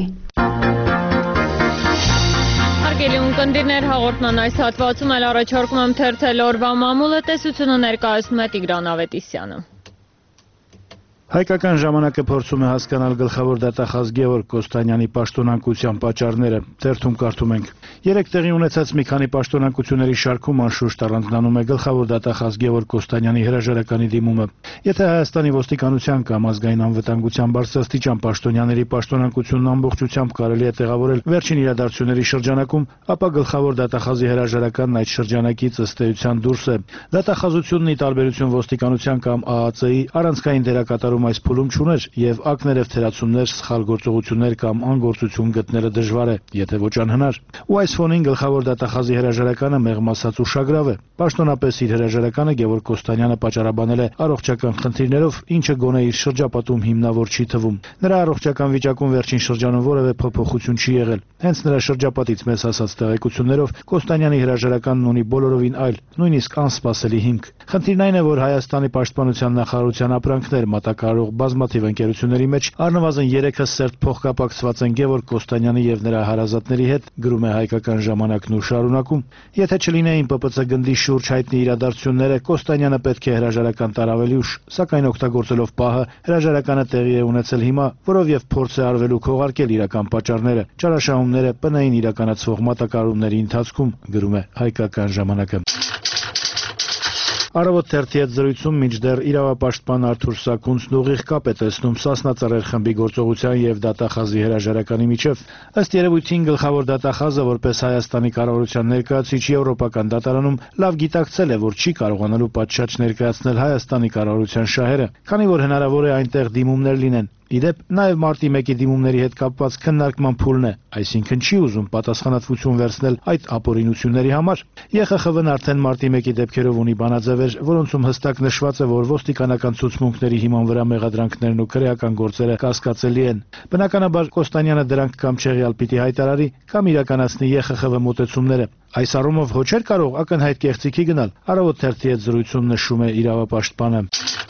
Հարգելի ունկնդիրներ, հաղորդման այս հատվածում էլ առաջարկում եմ թերթել օրվա մամուլը, տեսությունը ներկայացնում է Տիգրան Ավետիսյանը։ Հայկական ժամանակը փորձում է հասկանալ գլխավոր դատախազ Գևորգ Կոստանյանի պաշտոնակության պատճառները։ Թերթում կարդում ենք. Երեք տեղի ունեցած մի քանի պաշտոնակությունների շարքում անշուշտ առանձնանում է գլխավոր դատախազ Գևորգ Կոստանյանի հրաժարականի դիմումը։ Եթե Հայաստանի ոստիկանության կամ ազգային անվտանգության բարձրաստիճան պաշտոնյաների պաշտոնակությունն ամբողջությամբ կարելի է տեղավորել վերջին իրադարձությունների շրջանակում, ապա գլխավոր դատախազի հրաժարականն այդ շրջանակից ըստ էության դուրս է։ Դատախազությունն ի տարբերություն ոստիկանության կամ Ա Ա Ց-ի առանցքային դերակատարում այս փուլում չուներ եւ ակներև թերացումներ, սխալ գործողություններ կամ անգործություն գտնելը դժվար է, եթե ոչ անհնար։ Ու այս ֆոնին գլխավոր դատախազի հրաժարականը մեղմ ասած ուշագրավ է։ Պաշտոնապես իր հրաժարականը Գևորգ Կոստանյանը պատճառաբանել է առողջական խնդիրներով, ինչը գոնե իր շրջապատում հիմնավոր չի թվում։ Նրա առողջական վիճակում վերջին շրջանում որևէ փոփոխություն չի եղել։ Հենց նրա շրջապատից մեզ ասած տեղեկություններով Կոստանյանի հրաժարականն ունի բոլորովին այլ, նույնիսկ անսպասելի հիմք։ Խնդիրն այն է, որ Հայաստանի պաշտպանության նախարարության ապրանքներ մատակարարող բազմաթիվ ընկերությունների մեջ առնվազն երեքը սերտ փոխկապակցված են Գևորգ Կոստանյանի եւ նրա հարազատների հետ, գրում է Հայկական ժամանակն ու շարունակում։ Եթե չլինեին Պ Պ Ց գնդի շուրջ հայտնի իրադարձությունները, Կոստանյանը պետք է հրաժարական տար ավելի ուշ, սակայն օգտագործելով պահը հրաժարականը տեղի է ունեցել հիմա, որով եւ փորձ է արվելու քողարկել իրական պատճառները, ճարաշահումները ՊՆ-ին իրականացվող մատակարարումների ընթացքում, գրում է Հայկական ժամանակը։ Առավոտ թերթի հետ զրույցում մինչդեռ իրավապաշտպան Արթուր Սաքունցն ուղիղ կապ է տեսնում Սասնա ծռեր խմբի գործողության եւ դատախազի հրաժարականի միջև։ Ըստ երևույթին գլխավոր դատախազը որպես Հայաստանի կառավարության ներկայացուցիչ Եվրոպական դատարանում լավ գիտակցել է, որ չի կարողանալու պատշաճ ներկայացնել Հայաստանի կառավարության շահերը, քանի որ հնարավոր է այնտեղ դիմումներ լինեն։ Իդեպ նաև մարտի մեկի դիմումների հետ կապված քննարկման փուլն է, այսինքն չի ուզում պատասխանատվություն վերցնել այդ ապօրինությունների համար։ ԵԽԽՎ-ն արդեն մարտի մեկի դեպքերով ունի բանաձևեր, որոնցում հստակ նշված է, որ ոստիկանական ցուցմունքների հիման վրա մեղադրանքներն ու քրեական գործերը կասկածելի են։ Բնականաբար Կոստանյանը դրանք կամ չեղյալ պիտի հայտարարի, կամ իրականացնի ԵԽԽՎ մոտեցումները։ Այս առումով հո չէր կարող ակնհայտ կեղծիքի գնալ։ Առավոտ թերթի հետ զրույցում նշում է իրավապաշտպանը։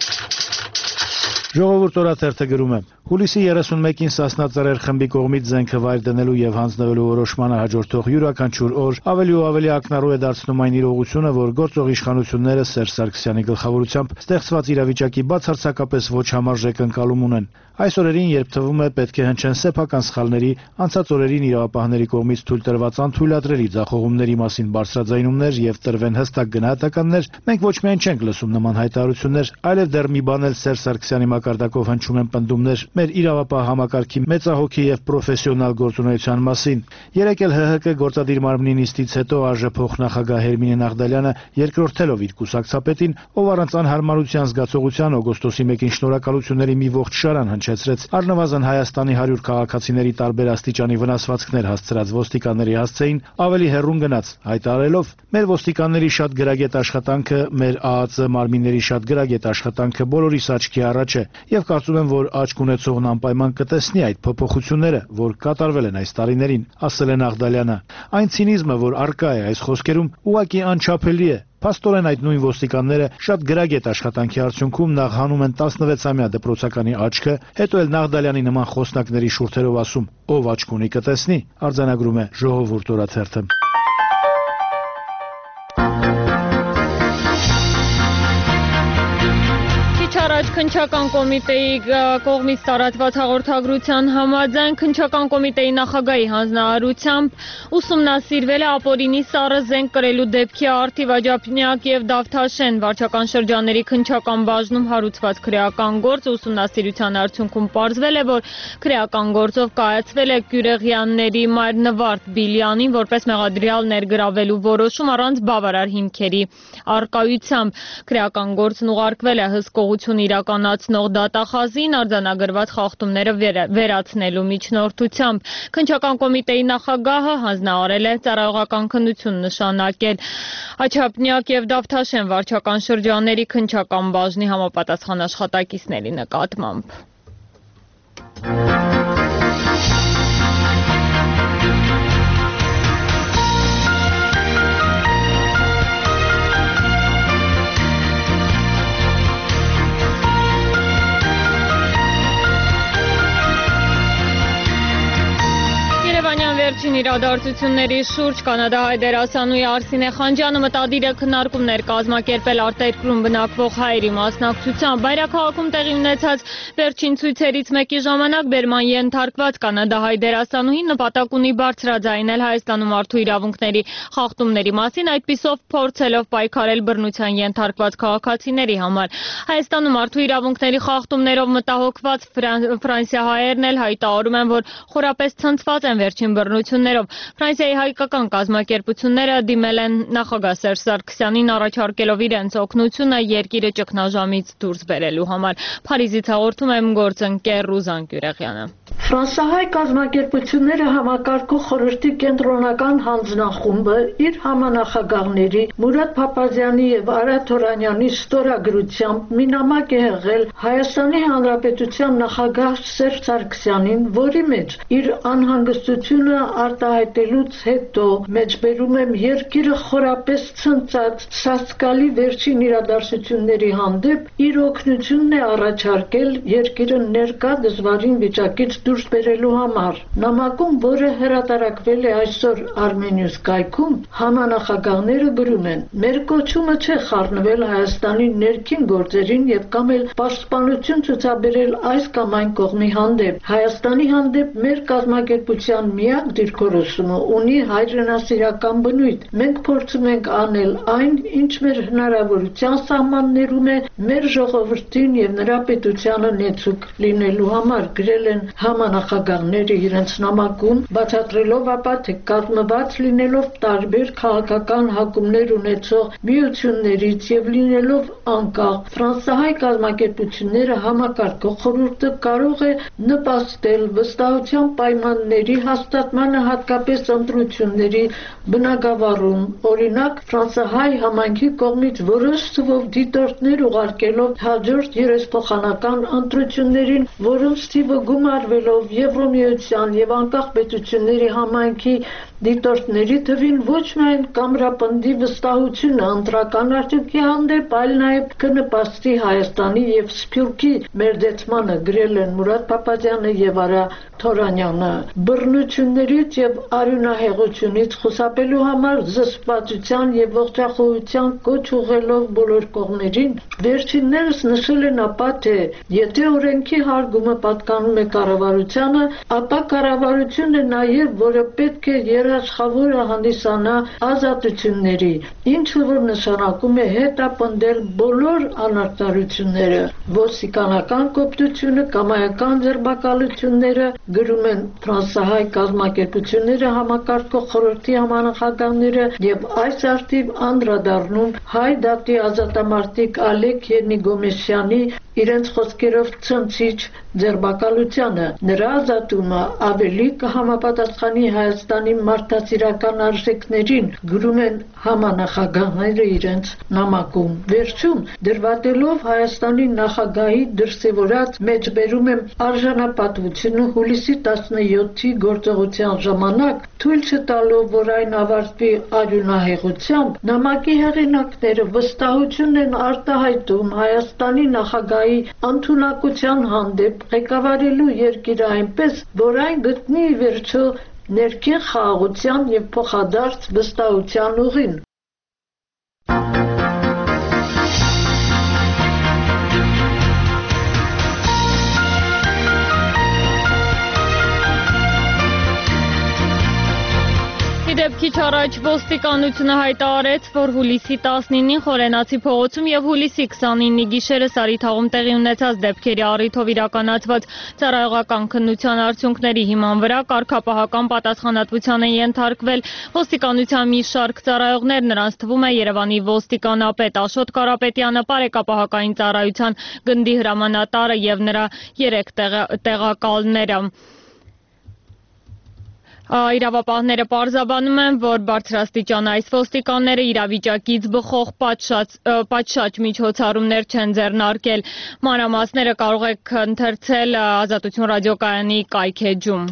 Ժողովուրդ օրաթերթը գրում է. Հուլիսի երեսունմեկին Սասնա ծռեր խմբի կողմից զենքը վայր դնելու եւ հանձնվելու որոշմանը հաջորդող յուրաքանչյուր օր ավելի ու ավելի ակնառու է դարձնում այն իրողությունը, որ գործող իշխանությունները Սերժ Սարգսյանի գլխավորությամբ ստեղծված իրավիճակի բացարձակապես ոչ համարժեք ընկալում ունեն։ Այս օրերին, երբ թվում է պետք է հնչեն սեփական սխալների, անցած օրերին իրավապահների կողմից թույլ տրված անթույլատրելի ձախողումների մասին բարձրաձայնումներ եւ տրվեն հստակ գնահատականներ, մենք ոչ միայն չենք լսում նման հայտարարություններ, այլև դեռ մի բան էլ Սերժ Սարգսյանի մակարդակով հնչում են պնդումներ մեր իրավապահ համակարգի մեծահոգի եւ պրոֆեսիոնալ գործունեության մասին։ Երեկ էլ ՀՀԿ գործադիր մարմնի նիստից հետո ԱԺ փոխնախագահ Հերմինե Նաղդալյանը երկրորդելով իր կուսակցապետին, ով առանց անհարմարության զգացողության օգոստոսի մեկին շնորհակալությունների մի ողջ շարան հնչեցրեց առնվազն Հայաստանի հարյուր քաղաքացիների տարբեր աստիճանի վնասվածքներ հասցրած ոստիկանների հասցեին, ավելի հեռուն գնաց, հայտարարելով. մեր ոստիկանների շատ գրագետ աշխատանքը, մեր ԱԱԾ մարմինների շատ գրագետ աշխատանքը բոլորիս աչքի առաջ է եւ կարծում եմ, որ աչք ունեցողն անպայման կտեսնի այդ փոփոխությունները, որ կատարվել են այս տարիներին, ասել է Նաղդալյանը։ Այն ցինիզմը, որ արկա է այս խոսքերում, ուղղակի անչափելի է։ Փաստորեն այդ նույն ոստիկանները շատ գրագետ աշխատանքի արդյունքում նախ հանում են տասնվեցամյա դպրոցականի աչքը, հետո էլ Նաղդալյանի նման խոսնակների շուրթերով ասում. ով աչք ունի կտեսնի, արձանագրում է Ժողովուրդ օրաթերթը։ Առաջ քննչական կոմիտեի կողմից տարածված հաղորդագրության համաձայն քննչական կոմիտեի նախագահի հանձնարարությամբ ուսումնասիրվել է ապօրինի սառը զենք կրելու դեպքի Արթիվ Աջափնյակ եւ Դավթաշեն վարչական շրջանների քննչական բաժնում հարուցված քրեական գործ, ուսումնասիրության արդյունքում պարզվել է, որ քրեական գործով կայացվել է Գյուրեղյանների մայր Նվարդ Բիլյանին որպես մեղադրյալ ներգրավելու որոշում առանց բավարար հիմքերի առկայությամբ։ Քրեական գործն ուղարկվել է հսկողություն իրականացնող դատախազին արձանագրված խախտումները վերացնելու միջնորդությամբ։ Քննչական կոմիտեի նախագահը հանձնարարել է ծառայողական քննություն նշանակել Աջափնյակ եւ Դավթաշեն վարչական շրջանների քննչական բաժնի համապատասխան աշխատակիցների նկատմամբ։ Վերջին իրադարձությունների շուրջ կանադահայ դերասանուհի Արսինե Խանջյանը մտադիր է քննարկումներ կազմակերպել արտերկրում բնակվող հայերի մասնակցությամբ։ Բայրաքաղաքում տեղի ունեցած վերջին ցույցերից մեկի ժամանակ բերման ենթարկված կանադահայ դերասանուհին նպատակ ունի բարձրաձայնել Հայաստանում մարդու իրավունքների խախտումների մասին, այդպիսով փորձելով պայքարել բռնության ենթարկված քաղաքացիների համար։ Հայաստանում մարդու իրավունքների խախտումներով մտահոգված ֆրանսիահայերն էլ հայտարարում են, որ խորապես ցնցված են վերջին բռնություններով։ Ֆրանսիայի հայկական կազմակերպությունները դիմել են նախագահ Սերժ Սարգսյանին առաջարկելով իրենց օգնությունը երկիրը ճգնաժամից դուրս բերելու համար։ Փարիզից հաղորդում է գործընկեր Ռուզան Գյուրեղյանը։ Ֆրանսահայ կազմակերպությունները համակարգող խորհրդի կենտրոնական հանձնախումբը իր համանախագահների Մուրադ Փափազյանի եւ Արա Թորանյանի ստորագրությամբ մի նամակ է հղել Հայաստանի Հանրապետության նախագահ Սերժ Սարգսյանին, որի մեջ իր անհանգստությունը արտահայտելուց հետո մեջբերում եմ երկիրը խորապես ցնցած սասկալի վերջին իրադարձությունների հանդեպ իր օգնությունն է առաջարկել երկիրը ներկա դժվարին վիճակից դուրս դուրս բերելու համար։ Նամակում, որը հրատարակվել է այսօր Armenius կայքում, համանախագահները գրում են. «Մեր կոչումը չէ խառնվել Հայաստանի ներքին գործերին եւ կամ էլ պաշտպանություն ցուցաբերել այս կամ այն կողմի հանդեպ։ Հայաստանի հանդեպ մեր կազմակերպության միակ դիրքորոշումը ունի հայրենասիրական բնույթ։ Մենք փորձում ենք անել այն, ինչ մեր հնարավորության սահմաններում է մեր ժողովրդին եւ նրա պետությանը նեցուկ լինելու համար», գրել են համանախագահները իրենց նամակում, բացատրելով ապա, թե կազմված լինելով տարբեր քաղաքական հակումներ ունեցող միություններից եւ լինելով անկախ, ֆրանսահայ կազմակերպությունները համակարգող խորհուրդը կարող է նպաստել վստահության պայմանների հաստատմանը, հատկապես ընտրությունների բնագավառում, օրինակ ֆրանսահայ համայնքի կողմից որոշ թվով դիտորդներ ուղարկելով հաջորդ երեսփոխանական ընտրություններին, որոնց թիվը գումարվելով Եվրոմիության եւ անկախ պետությունների համայնքի դիտորդների թվին ոչ միայն կամրապնդի վստահությունը ընտրական արդյունքի հանդեպ, այլ նաև կնպաստի Հայաստանի եւ Սփյուռքի մերձեցմանը, գրել են Մուրադ Փափազյանը եւ Արա Թորանյանը։ Բռնություններից եւ արյունահեղությունից խուսափելու համար զսպվածության եւ ողջախոհության կոչ ուղղելով բոլոր կողմերին, վերջիններս նշել են ապա, թե եթե օրենքի հարգումը պատկանում է կառավարությանը, ապա կառավարությունը նաեւ, որը պետք է երաշխավորը հանդիսանա ազատությունների, ինչը որ նշանակում է հետապնդել բոլոր անարդարությունները, ոստիկանական կոպտությունը, կամայական ձերբակալությունները, գրում են ֆրանսահայ կազմակերպությունները, համակարգող խորհրդի համանախագահները եւ այս արդիվ անդրադառնում հայ դատի ազատամարտիկ Ալեք Ենիգոմեսյանի իրենց խոսքերով ցնցիչ ձերբակալությանը։ Նրա ազատումը ավելի կհամապատասխանի Հայաստանի մարդասիրական արժեքներին, գրում են համանախագահները իրենց նամակում։ Վերջում, դրվատելով Հայաստանի նախագահի դրսևորած մեջբերում եմ արժանապատվությունը հուլիսի տասնյոթի գործողության ժամանակ, թույլ չտալով, որ այն ավարտվի արյունահեղությամբ, նամակի հեղինակները վստահություն են արտահայտում Հայաստանի նախագահի ընդունակության հանդեպ ղեկավարելու երկիրը այնպես, որ այն գտնի ի վերջո ներքին խաղաղության եւ փոխադարձ վստահության ուղին։ Իդեպ քիչ առաջ ոստիկանությունը հայտարարեց, որ հուլիսի տասնինին Խորենացի փողոցում եւ հուլիսի քսանինի գիշերը Սարիթաղում տեղի ունեցած դեպքերի առիթով իրականացված ծառայողական քննության արդյունքների հիման վրա կարգապահական պատասխանատվության են ենթարկվել ոստիկանության մի շարք ծառայողներ, նրանց թվում է Երևանի ոստիկանապետ Աշոտ Կարապետյանը, բարեկապահական ծառայության գնդի հրամանատարը եւ նրա երեք տեղակալները։ Իրավապահները պարզաբանում են, որ բարձրաստիճան այս ոստիկանները իրավիճակից բխող պատշաճ միջոցառումներ չեն ձեռնարկել։ Մանրամասները կարող եք ընթերցել Ազատություն ռադիոկայանի կայքէջում։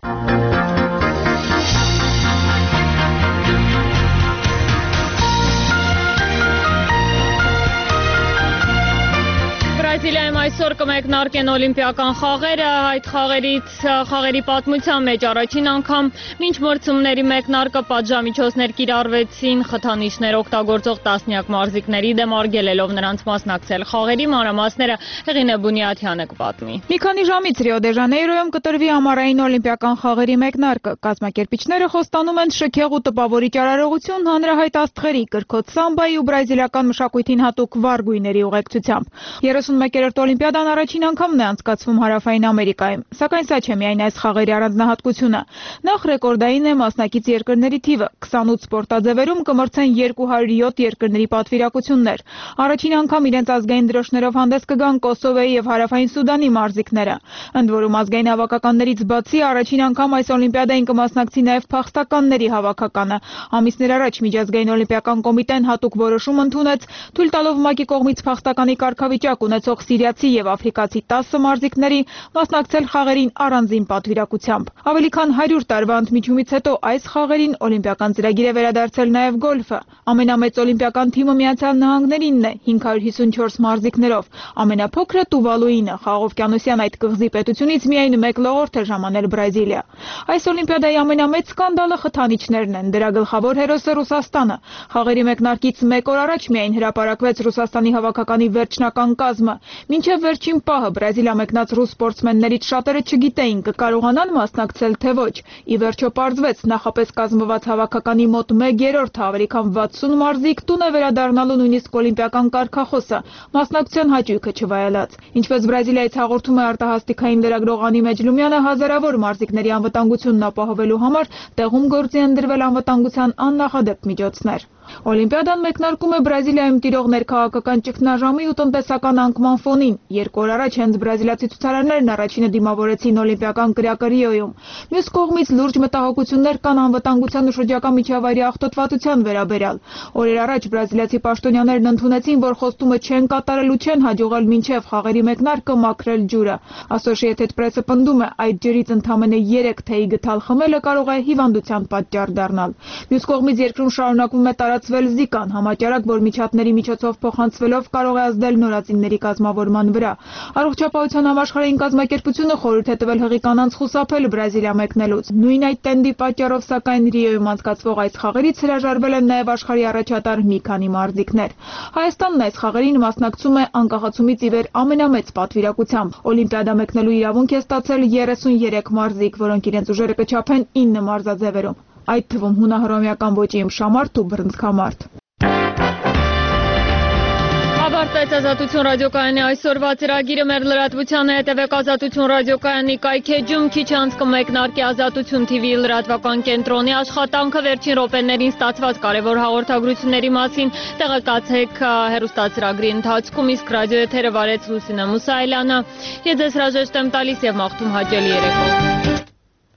Բրազիլիայում այսօր կմեկնարկեն օլիմպիական խաղերը, այդ խաղերի պատմության մեջ առաջին անգամ մինչ մրցումների մեկնարկը պատժամիջոցներ կիրառվեցին խթանիչներ օգտագործող տասնյակ մարզիկների դեմ, արգելելով նրանց մասնակցել խաղերի, մանրամասները Հեղինե Բունյաթյանը կպատմի։ Մի քանի ժամից Ռիո դե Ժանեյրոյում կտրվի ամառային օլիմպիական խաղերի մեկնարկը։ Կազմակերպիչները խոստանում են շքեղ ու տպավորիչ արարողություն հանրահայտ աստղերի, կրքոտ սամբայի ու բրազիլիական մշակույթին հատուկ վառ գույների ուղեկցությամբ։ երեսունմեկերորդ օլիմպիադան առաջին անգամն է անցկացվում Հարավային Ամերիկայում, սակայն սա չէ միայն այս խաղերի առանձնահատկությունը։ Նախ ռեկորդային է մասնակից երկրների թիվը, քսանութ սպորտաձևերում կմրցեն երկու հարյուր յոթ երկրների պատվիրակություններ։ Առաջին անգամ իրենց ազգային դրոշներով հանդես կգան Կոսովոյի եւ Հարավային Սուդանի մարզիկները։ Ընդ որում ազգային հավաքականներից բացի առաջին անգամ այս օլիմպիադային կմասնակցի նաեւ փախստականների հավաքականը։ Ամիսներ առաջ միջազգային օլիմպիական կոմիտեն հատուկ որոշում ընդունեց, թույլ տալով ՄԱԿ-ի կողմից փախստականի կարգավիճակ ունեցող գտնվող սիրիացի եւ աֆրիկացի տասը մարզիկների մասնակցել խաղերին առանձին պատվիրակությամբ։ Ավելի քան հարյուր տարվա ընդմիջումից հետո այս խաղերին օլիմպիական ծրագիր է վերադարձել նաեւ գոլֆը։ Ամենամեծ օլիմպիական թիմը Միացյալ Նահանգներինն է հինգ հարյուր հիսունչորս մարզիկներով, ամենափոքրը Տուվալուինը, խաղաղօվկիանոսյան այդ կղզի պետությունից միայն մեկ լողորդ է ժամանել Բրազիլիա։ Այս օլիմպիադայի ամենամեծ սկանդալը խթանիչներն են, դրա գլխավոր հերոսը Ռուսաստանը։ Խաղերի մեկնարկից մեկ օր առաջ միայն հրապարակվեց Ռուսաստանի հավաքականի վերջնական կազմը։ Մինչև վերջին պահը Բրազիլիա մեկնած ռուս սպորտսմեններից շատերը չգիտեին կկարողանան մասնակցել թե ոչ։ Ի վերջո պարզվեց նախապես կազմված հավաքականի մոտ մեկ երրորդը, ավելի քան վաթսուն մարզիկ տուն է վերադառնալու նույնիսկ օլիմպիական կարգախոսը, մասնակցության հաճույքը չվայելած։ Ինչպես Բրազիլիայից հաղորդում է արտահասթիկային լրագրող Անի Մեջլումյանը, հազարավոր մարզիկների անվտանգությունն ապահովելու համար տեղում գործի են դրվել անվտանգության աննախադեպ միջոցներ։ Օլիմպիադան մեկնարկում է Բրազիլիայում տիրող ներքաղաքական ճգնաժամի ու տնտեսական անկման ֆոնին։ Երկու օր առաջ հենց բրազիլացի ցուցարարներն առաջինը դիմավորեցին օլիմպիական կրակը Ռիոյում։ Մյուս կողմից լուրջ մտահոգություններ կան անվտանգության ու շրջակա միջավայրի աղտոտվածության վերաբերյալ։ Օրեր առաջ բրազիլացի պաշտոնյաներն ընդունեցին, որ խոստումը չեն կատարել ու չեն հաջողել մինչև խաղերի մեկնարկը մաքրել ջուրը։ Associated Press-ը պնդում է, այդ ջրից ընդամենը երեք թեյի գթալ խմելը կարող է հիվանդության պատճառ դառնալ։ Մյուս կողմից երկրում շարունակվում է տարածվել Զիկան, համաճարակ, որ միջատների միջոցով փոխանցվելով կարող է ազդել նորածինների կազմավորման վրա։ Առողջապահության համաշխարհային կազմակերպությունը խորհուրդ է տվել հղի կանանց խուսափել Բրազիլիա մեկնելուց։ Նույն այդ տենդի պատճառով, սակայն Ռիոյում անցկացվող այս խաղերից հրաժարվել են նաև աշխարհի առաջատար մի քանի մարզիկներ։ Հայաստանն այս խաղերին մասնակցում է անկախացումից ի վեր ամենամեծ պատվիրակությամբ։ Օլիմպիադա մեկնելու իրավունք է ստացել երեսուներեք մարզիկ, որոնք իրենց ուժերը կչափեն ինը մարզաձևերում, այդ թվում հունահռոմեական ոճի ըմբշամարտ ու բռնցքամարտ։ Ավարտեց Ազատություն ռադիոկայանի այսօրվա ծրագիրը, մեր լրատվությանը հետևեք Ազատություն ռադիոկայանի կայքեջում, քիչ անց կմեկնարկի Ազատություն թի վի լրատվական կենտրոնի աշխատանքը, վերջին րոպեներին ստացված կարևոր հաղորդագրությունների մասին տեղեկացեք հեռուստացրագրի ընթացքում, իսկ ռադիոեթերը վարեց Լուսինե Մուսայելյանը։ Ես ձեզ հրաժեշտ եմ տալիս եւ մաղթում հաճելի երեկո։